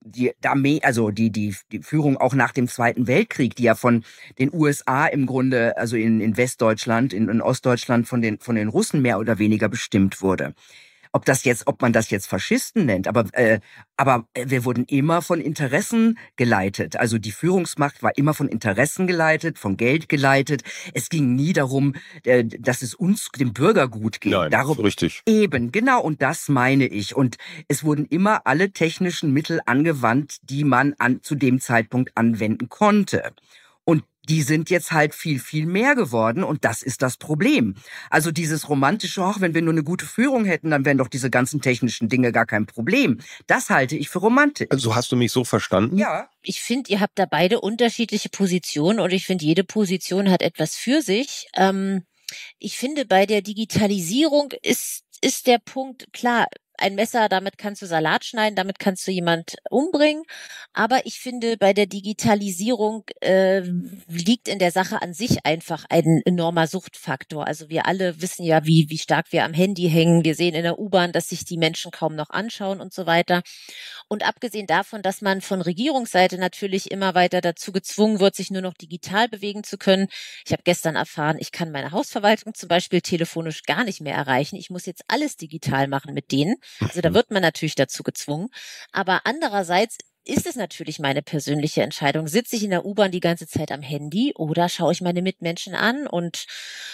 die Armee, also die Führung auch nach dem Zweiten Weltkrieg, die ja von den USA im Grunde, also in Westdeutschland, in Ostdeutschland von den Russen mehr oder weniger bestimmt wurde. Ob man das jetzt Faschisten nennt, aber wir wurden immer von Interessen geleitet. Also die Führungsmacht war immer von Interessen geleitet, von Geld geleitet. Es ging nie darum, dass es uns, dem Bürger, gut geht. Nein, darum, richtig. Eben, genau, und das meine ich. Und es wurden immer alle technischen Mittel angewandt, die man zu dem Zeitpunkt anwenden konnte. Und die sind jetzt halt viel, viel mehr geworden und das ist das Problem. Also dieses romantische, ach, wenn wir nur eine gute Führung hätten, dann wären doch diese ganzen technischen Dinge gar kein Problem. Das halte ich für romantisch. Also hast du mich so verstanden? Ja. Ich finde, ihr habt da beide unterschiedliche Positionen und ich finde, jede Position hat etwas für sich. Ich finde, bei der Digitalisierung ist der Punkt klar. Ein Messer, damit kannst du Salat schneiden, damit kannst du jemand umbringen. Aber ich finde, bei der Digitalisierung liegt in der Sache an sich einfach ein enormer Suchtfaktor. Also wir alle wissen ja, wie stark wir am Handy hängen. Wir sehen in der U-Bahn, dass sich die Menschen kaum noch anschauen und so weiter. Und abgesehen davon, dass man von Regierungsseite natürlich immer weiter dazu gezwungen wird, sich nur noch digital bewegen zu können. Ich habe gestern erfahren, ich kann meine Hausverwaltung zum Beispiel telefonisch gar nicht mehr erreichen. Ich muss jetzt alles digital machen mit denen. Also da wird man natürlich dazu gezwungen. Aber andererseits ist es natürlich meine persönliche Entscheidung. Sitze ich in der U-Bahn die ganze Zeit am Handy oder schaue ich meine Mitmenschen an und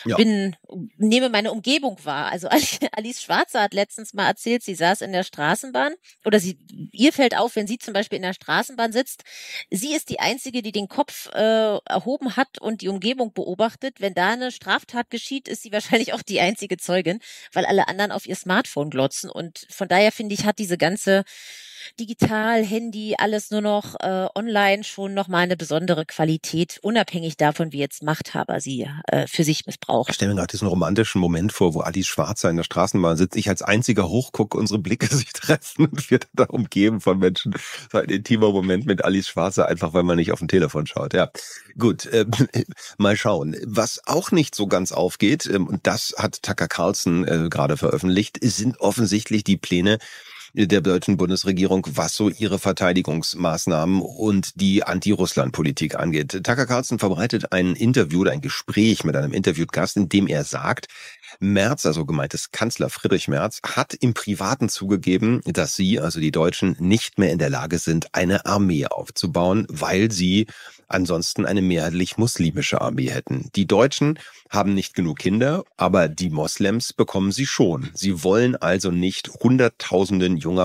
nehme meine Umgebung wahr? Also Alice Schwarzer hat letztens mal erzählt, sie saß in der Straßenbahn oder ihr fällt auf, wenn sie zum Beispiel in der Straßenbahn sitzt, sie ist die Einzige, die den Kopf erhoben hat und die Umgebung beobachtet. Wenn da eine Straftat geschieht, ist sie wahrscheinlich auch die einzige Zeugin, weil alle anderen auf ihr Smartphone glotzen. Und von daher finde ich, hat diese ganze digital, Handy, alles nur noch online schon nochmal eine besondere Qualität, unabhängig davon, wie jetzt Machthaber sie für sich missbrauchen. Ich stelle mir gerade diesen romantischen Moment vor, wo Alice Schwarzer in der Straßenbahn sitzt, ich als einziger hochgucke, unsere Blicke sich treffen und wir da umgeben von Menschen. Das war ein intimer Moment mit Alice Schwarzer, einfach weil man nicht auf dem Telefon schaut. Ja, gut, mal schauen. Was auch nicht so ganz aufgeht, und das hat Tucker Carlson gerade veröffentlicht, sind offensichtlich die Pläne der deutschen Bundesregierung, was so ihre Verteidigungsmaßnahmen und die Anti-Russland-Politik angeht. Tucker Carlson verbreitet ein Interview oder ein Gespräch mit einem Interviewgast, in dem er sagt, Merz, also gemeint ist Kanzler Friedrich Merz, hat im Privaten zugegeben, dass sie, also die Deutschen, nicht mehr in der Lage sind, eine Armee aufzubauen, weil sie ansonsten eine mehrheitlich muslimische Armee hätten. Die Deutschen haben nicht genug Kinder, aber die Moslems bekommen sie schon. Sie wollen also nicht Hunderttausenden junger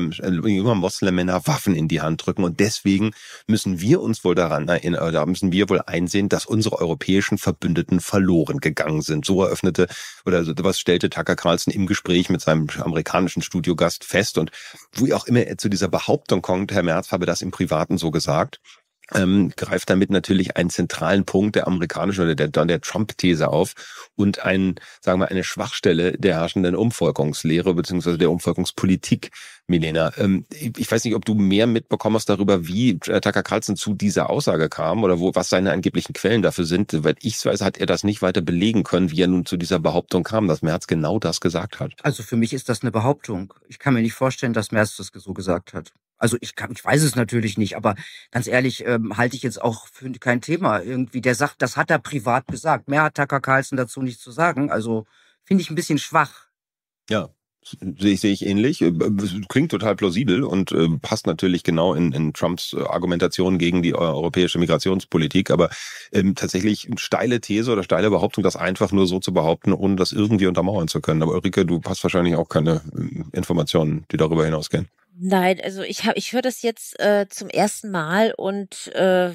Moslemmänner Waffen in die Hand drücken und deswegen müssen wir uns wohl daran erinnern, da müssen wir wohl einsehen, dass unsere europäischen Verbündeten verloren gegangen sind. So eröffnete oder was stellte Tucker Carlson im Gespräch mit seinem amerikanischen Studiogast fest und wo auch immer er zu dieser Behauptung kommt, Herr Merz habe das im Privaten so gesagt, greift damit natürlich einen zentralen Punkt der amerikanischen oder der Trump-These auf und sagen wir, eine Schwachstelle der herrschenden Umvolkungslehre bzw. der Umvolkungspolitik, Milena. Ich weiß nicht, ob du mehr mitbekommen hast darüber, wie Tucker Carlson zu dieser Aussage kam oder was seine angeblichen Quellen dafür sind. Weil ich weiß, hat er das nicht weiter belegen können, wie er nun zu dieser Behauptung kam, dass Merz genau das gesagt hat. Also für mich ist das eine Behauptung. Ich kann mir nicht vorstellen, dass Merz das so gesagt hat. Also ich weiß es natürlich nicht, aber ganz ehrlich, halte ich jetzt auch für kein Thema. Irgendwie, der sagt, das hat er privat gesagt. Mehr hat Tucker Carlson dazu nicht zu sagen. Also finde ich ein bisschen schwach. Ja, sehe ich ähnlich. Klingt total plausibel und passt natürlich genau in Trumps Argumentation gegen die europäische Migrationspolitik. Aber tatsächlich eine steile These oder steile Behauptung, das einfach nur so zu behaupten, ohne das irgendwie untermauern zu können. Aber Ulrike, du hast wahrscheinlich auch keine Informationen, die darüber hinausgehen. Nein, also ich höre das jetzt zum ersten Mal und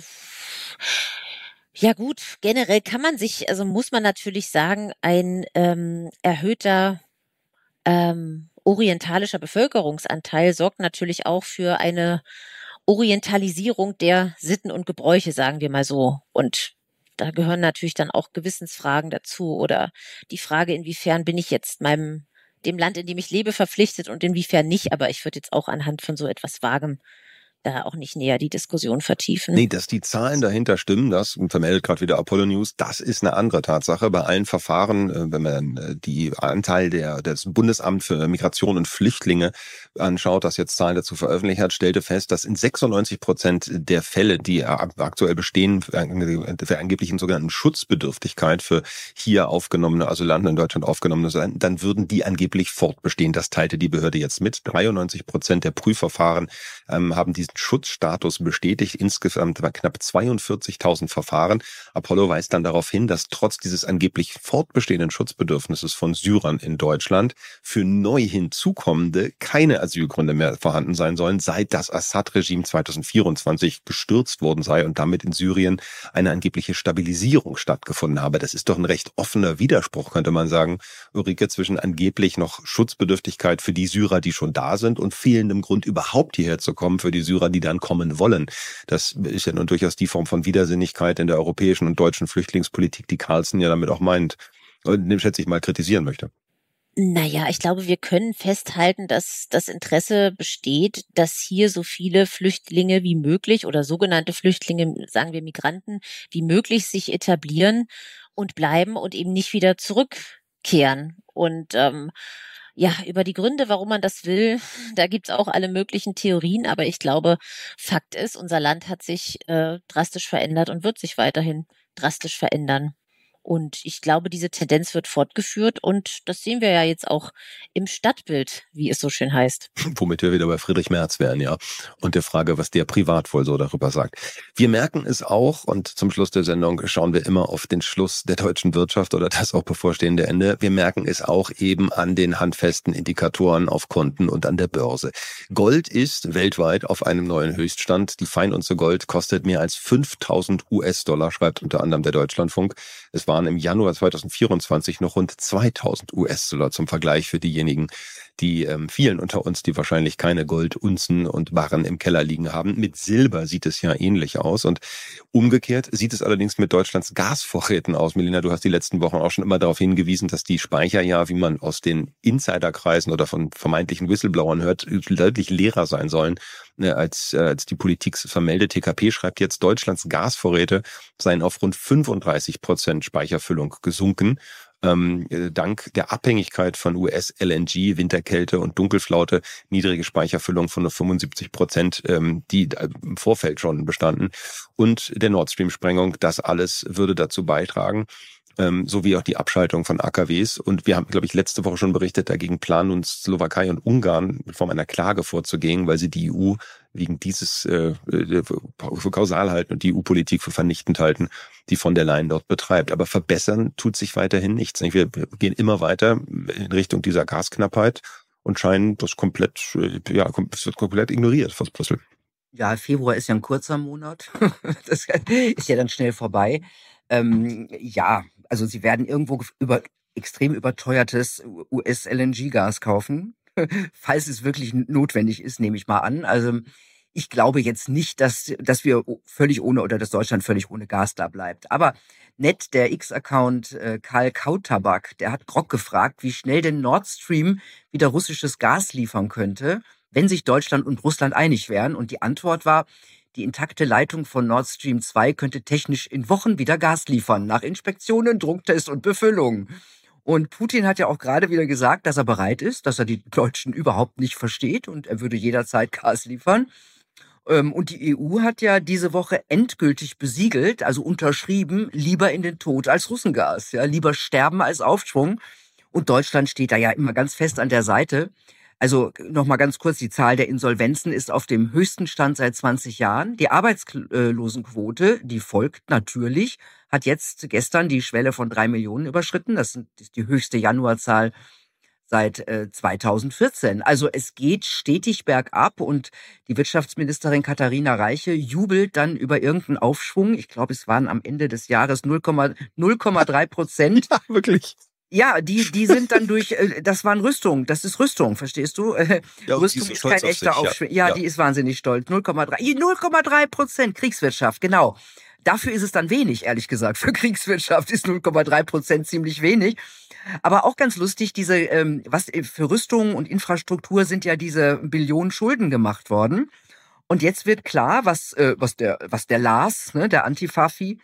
ja gut, generell muss man natürlich sagen, ein erhöhter orientalischer Bevölkerungsanteil sorgt natürlich auch für eine Orientalisierung der Sitten und Gebräuche, sagen wir mal so. Und da gehören natürlich dann auch Gewissensfragen dazu oder die Frage, inwiefern bin ich jetzt dem Land, in dem ich lebe, verpflichtet und inwiefern nicht. Aber ich würde jetzt auch anhand von so etwas Vagem da auch nicht näher die Diskussion vertiefen. Nee, dass die Zahlen dahinter stimmen, das vermeldet gerade wieder Apollo News, das ist eine andere Tatsache. Bei allen Verfahren, wenn man die Anteil des Bundesamt für Migration und Flüchtlinge anschaut, das jetzt Zahlen dazu veröffentlicht hat, stellte fest, dass in 96% der Fälle, die aktuell bestehen, für angeblichen sogenannten Schutzbedürftigkeit für hier aufgenommene Asylanten in Deutschland aufgenommene, dann würden die angeblich fortbestehen. Das teilte die Behörde jetzt mit. 93% der Prüfverfahren haben diesen Schutzstatus bestätigt. Insgesamt war knapp 42.000 Verfahren. Apollo weist dann darauf hin, dass trotz dieses angeblich fortbestehenden Schutzbedürfnisses von Syrern in Deutschland für neu hinzukommende keine Asylgründe mehr vorhanden sein sollen, seit das Assad-Regime 2024 gestürzt worden sei und damit in Syrien eine angebliche Stabilisierung stattgefunden habe. Das ist doch ein recht offener Widerspruch, könnte man sagen, Ulrike, zwischen angeblich noch Schutzbedürftigkeit für die Syrer, die schon da sind, und fehlendem Grund überhaupt hierher zu kommen für die Syrer, die dann kommen wollen. Das ist ja nun durchaus die Form von Widersinnigkeit in der europäischen und deutschen Flüchtlingspolitik, die Carlsen ja damit auch meint, schätze ich mal, kritisieren möchte. Naja, ich glaube, wir können festhalten, dass das Interesse besteht, dass hier so viele Flüchtlinge wie möglich oder sogenannte Flüchtlinge, sagen wir Migranten, wie möglich sich etablieren und bleiben und eben nicht wieder zurückkehren. Und ja, über die Gründe, warum man das will, da gibt's auch alle möglichen Theorien, aber ich glaube, Fakt ist, unser Land hat sich drastisch verändert und wird sich weiterhin drastisch verändern. Und ich glaube, diese Tendenz wird fortgeführt und das sehen wir ja jetzt auch im Stadtbild, wie es so schön heißt. Womit wir wieder bei Friedrich Merz wären, ja. Und der Frage, was der privat wohl so darüber sagt. Wir merken es auch, und zum Schluss der Sendung schauen wir immer auf den Schluss der deutschen Wirtschaft oder das auch bevorstehende Ende. Wir merken es auch eben an den handfesten Indikatoren auf Konten und an der Börse. Gold ist weltweit auf einem neuen Höchststand. Die Feinunze Gold kostet mehr als 5.000 US-Dollar, schreibt unter anderem der Deutschlandfunk. Es waren im Januar 2024 noch rund 2.000 US-Dollar zum Vergleich für diejenigen, die vielen unter uns, die wahrscheinlich keine Goldunzen und Barren im Keller liegen haben. Mit Silber sieht es ja ähnlich aus und umgekehrt sieht es allerdings mit Deutschlands Gasvorräten aus. Melina, du hast die letzten Wochen auch schon immer darauf hingewiesen, dass die Speicher ja, wie man aus den Insiderkreisen oder von vermeintlichen Whistleblowern hört, deutlich leerer sein sollen, als die Politik vermeldet. TKP schreibt jetzt, Deutschlands Gasvorräte seien auf rund 35% Speicherfüllung gesunken. Dank der Abhängigkeit von US-LNG, Winterkälte und Dunkelflaute, niedrige Speicherfüllung von nur 75%, die im Vorfeld schon bestanden, und der Nord Stream-Sprengung, das alles würde dazu beitragen, sowie auch die Abschaltung von AKWs. Und wir haben, glaube ich, letzte Woche schon berichtet, dagegen planen uns Slowakei und Ungarn in Form einer Klage vorzugehen, weil sie die EU wegen dieses für kausal halten und die EU-Politik für vernichtend halten, die von der Leyen dort betreibt. Aber verbessern tut sich weiterhin nichts. Wir gehen immer weiter in Richtung dieser Gasknappheit und scheinen das komplett ignoriert von Brüssel. Ja, Februar ist ja ein kurzer Monat. Das ist ja dann schnell vorbei. Ja, also sie werden irgendwo extrem überteuertes US-LNG-Gas kaufen, falls es wirklich notwendig ist, nehme ich mal an. Also ich glaube jetzt nicht, dass wir völlig ohne oder dass Deutschland völlig ohne Gas da bleibt. Aber nett, der X-Account Karl Kautabak, der hat Grog gefragt, wie schnell denn Nord Stream wieder russisches Gas liefern könnte, wenn sich Deutschland und Russland einig wären. Und die Antwort war, die intakte Leitung von Nord Stream 2 könnte technisch in Wochen wieder Gas liefern, nach Inspektionen, Drucktest und Befüllung. Und Putin hat ja auch gerade wieder gesagt, dass er bereit ist, dass er die Deutschen überhaupt nicht versteht und er würde jederzeit Gas liefern. Und die EU hat ja diese Woche endgültig besiegelt, also unterschrieben, lieber in den Tod als Russengas, ja, lieber sterben als Aufschwung. Und Deutschland steht da ja immer ganz fest an der Seite. Also nochmal ganz kurz, die Zahl der Insolvenzen ist auf dem höchsten Stand seit 20 Jahren. Die Arbeitslosenquote, die folgt natürlich, hat jetzt gestern die Schwelle von 3 Millionen überschritten. Das ist die höchste Januarzahl seit 2014. Also es geht stetig bergab und die Wirtschaftsministerin Katharina Reiche jubelt dann über irgendeinen Aufschwung. Ich glaube, es waren am Ende des Jahres 0,3%. Ja, wirklich. Ja, die sind dann durch, das ist Rüstung, verstehst du? Ja, Rüstung ist kein echter Aufschwung. Ja, die ist wahnsinnig stolz. 0,3% Kriegswirtschaft, genau. Dafür ist es dann wenig, ehrlich gesagt. Für Kriegswirtschaft ist 0,3% ziemlich wenig. Aber auch ganz lustig, was für Rüstung und Infrastruktur sind ja diese Billionen Schulden gemacht worden. Und jetzt wird klar, was der Lars, ne, der Antifafi,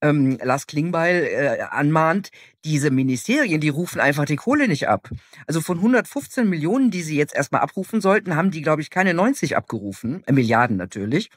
Lars Klingbeil anmahnt, diese Ministerien, die rufen einfach die Kohle nicht ab. Also von 115 Millionen, die sie jetzt erstmal abrufen sollten, haben die, glaube ich, keine 90 abgerufen. Milliarden natürlich.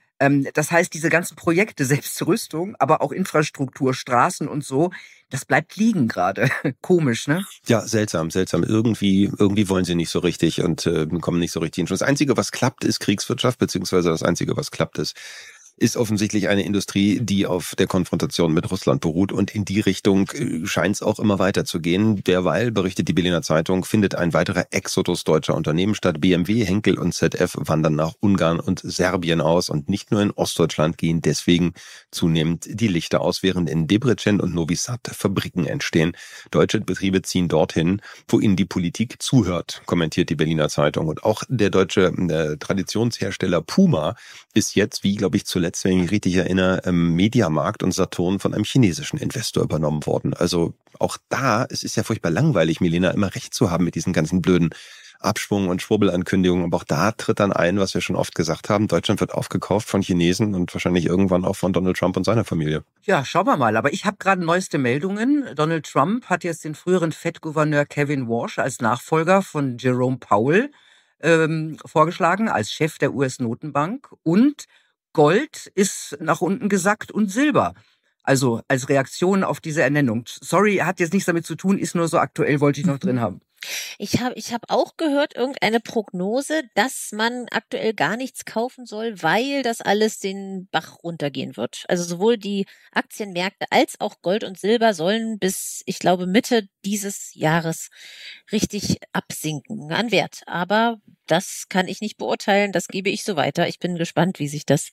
Das heißt, diese ganzen Projekte, selbst Rüstung, aber auch Infrastruktur, Straßen und so, das bleibt liegen gerade. Komisch, ne? Ja, seltsam. Irgendwie wollen sie nicht so richtig und kommen nicht so richtig hin. Das Einzige, was klappt, ist Kriegswirtschaft, beziehungsweise das Einzige, was klappt, ist offensichtlich eine Industrie, die auf der Konfrontation mit Russland beruht, und in die Richtung scheint es auch immer weiter zu gehen. Derweil, berichtet die Berliner Zeitung, findet ein weiterer Exodus deutscher Unternehmen statt. BMW, Henkel und ZF wandern nach Ungarn und Serbien aus, und nicht nur in Ostdeutschland gehen deswegen zunehmend die Lichter aus, während in Debrecen und Novi Sad Fabriken entstehen. Deutsche Betriebe ziehen dorthin, wo ihnen die Politik zuhört, kommentiert die Berliner Zeitung. Und auch der deutsche Traditionshersteller Puma ist jetzt, wie glaube ich zuletzt, wenn ich mich richtig erinnere, Mediamarkt und Saturn von einem chinesischen Investor übernommen worden. Also auch da, es ist ja furchtbar langweilig, Milena, immer recht zu haben mit diesen ganzen blöden Abschwung- und Schwurbelankündigungen. Aber auch da tritt dann ein, was wir schon oft gesagt haben: Deutschland wird aufgekauft von Chinesen und wahrscheinlich irgendwann auch von Donald Trump und seiner Familie. Ja, schauen wir mal. Aber ich habe gerade neueste Meldungen. Donald Trump hat jetzt den früheren Fed-Gouverneur Kevin Warsh als Nachfolger von Jerome Powell vorgeschlagen, als Chef der US-Notenbank. Und Gold ist nach unten gesackt und Silber. Also als Reaktion auf diese Ernennung. Sorry, hat jetzt nichts damit zu tun, ist nur so aktuell, wollte ich noch drin haben. Ich hab auch gehört, irgendeine Prognose, dass man aktuell gar nichts kaufen soll, weil das alles den Bach runtergehen wird. Also sowohl die Aktienmärkte als auch Gold und Silber sollen bis, ich glaube, Mitte dieses Jahres richtig absinken an Wert. Aber das kann ich nicht beurteilen, das gebe ich so weiter. Ich bin gespannt, wie sich das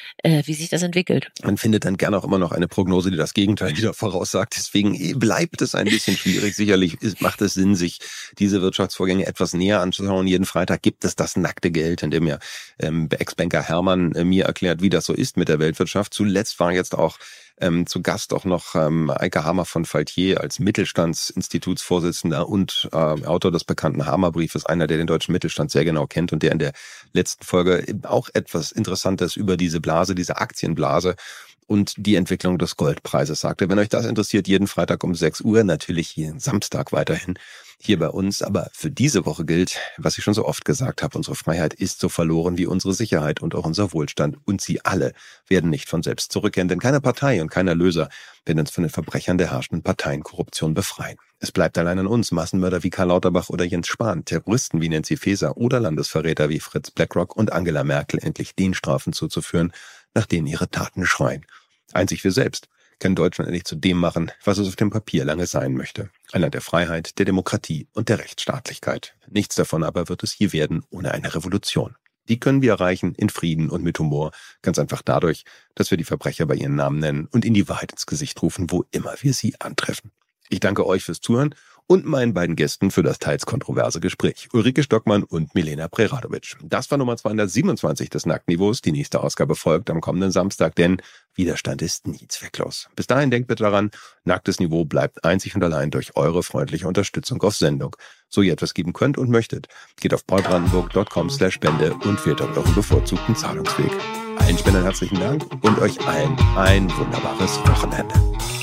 entwickelt. Man findet dann gerne auch immer noch eine Prognose, die das Gegenteil wieder voraussagt. Deswegen bleibt es ein bisschen schwierig. Sicherlich macht es Sinn, sich diese Wirtschaftsvorgänge etwas näher anzuschauen. Jeden Freitag gibt es das nackte Geld, in dem ja Ex-Banker Hermann mir erklärt, wie das so ist mit der Weltwirtschaft. Zuletzt war jetzt auch zu Gast auch noch Eike Hamer von Faltier als Mittelstandsinstitutsvorsitzender und Autor des bekannten Hamer-Briefes, einer, der den deutschen Mittelstand sehr genau kennt und der in der letzten Folge auch etwas Interessantes über diese Blase, diese Aktienblase und die Entwicklung des Goldpreises sagte. Wenn euch das interessiert, jeden Freitag um 6 Uhr, natürlich jeden Samstag weiterhin hier bei uns. Aber für diese Woche gilt, was ich schon so oft gesagt habe: Unsere Freiheit ist so verloren wie unsere Sicherheit und auch unser Wohlstand. Und sie alle werden nicht von selbst zurückkehren, denn keine Partei und kein Erlöser werden uns von den Verbrechern der herrschenden Parteienkorruption befreien. Es bleibt allein an uns, Massenmörder wie Karl Lauterbach oder Jens Spahn, Terroristen wie Nancy Faeser oder Landesverräter wie Fritz Blackrock und Angela Merkel endlich den Strafen zuzuführen, nach denen ihre Taten schreien. Einzig wir selbst können Deutschland endlich zu dem machen, was es auf dem Papier lange sein möchte. Ein Land der Freiheit, der Demokratie und der Rechtsstaatlichkeit. Nichts davon aber wird es je werden ohne eine Revolution. Die können wir erreichen in Frieden und mit Humor, ganz einfach dadurch, dass wir die Verbrecher bei ihren Namen nennen und ihnen die Wahrheit ins Gesicht rufen, wo immer wir sie antreffen. Ich danke euch fürs Zuhören und meinen beiden Gästen für das teils kontroverse Gespräch, Ulrike Stockmann und Milena Preradovic. Das war Nummer 227 des Nacktniveaus. Die nächste Ausgabe folgt am kommenden Samstag, denn Widerstand ist nie zwecklos. Bis dahin denkt bitte daran, Nacktes Niveau bleibt einzig und allein durch eure freundliche Unterstützung auf Sendung. So ihr etwas geben könnt und möchtet, geht auf paulbrandenburg.com/spende und wählt dort euren bevorzugten Zahlungsweg. Allen Spendern herzlichen Dank und euch allen ein wunderbares Wochenende.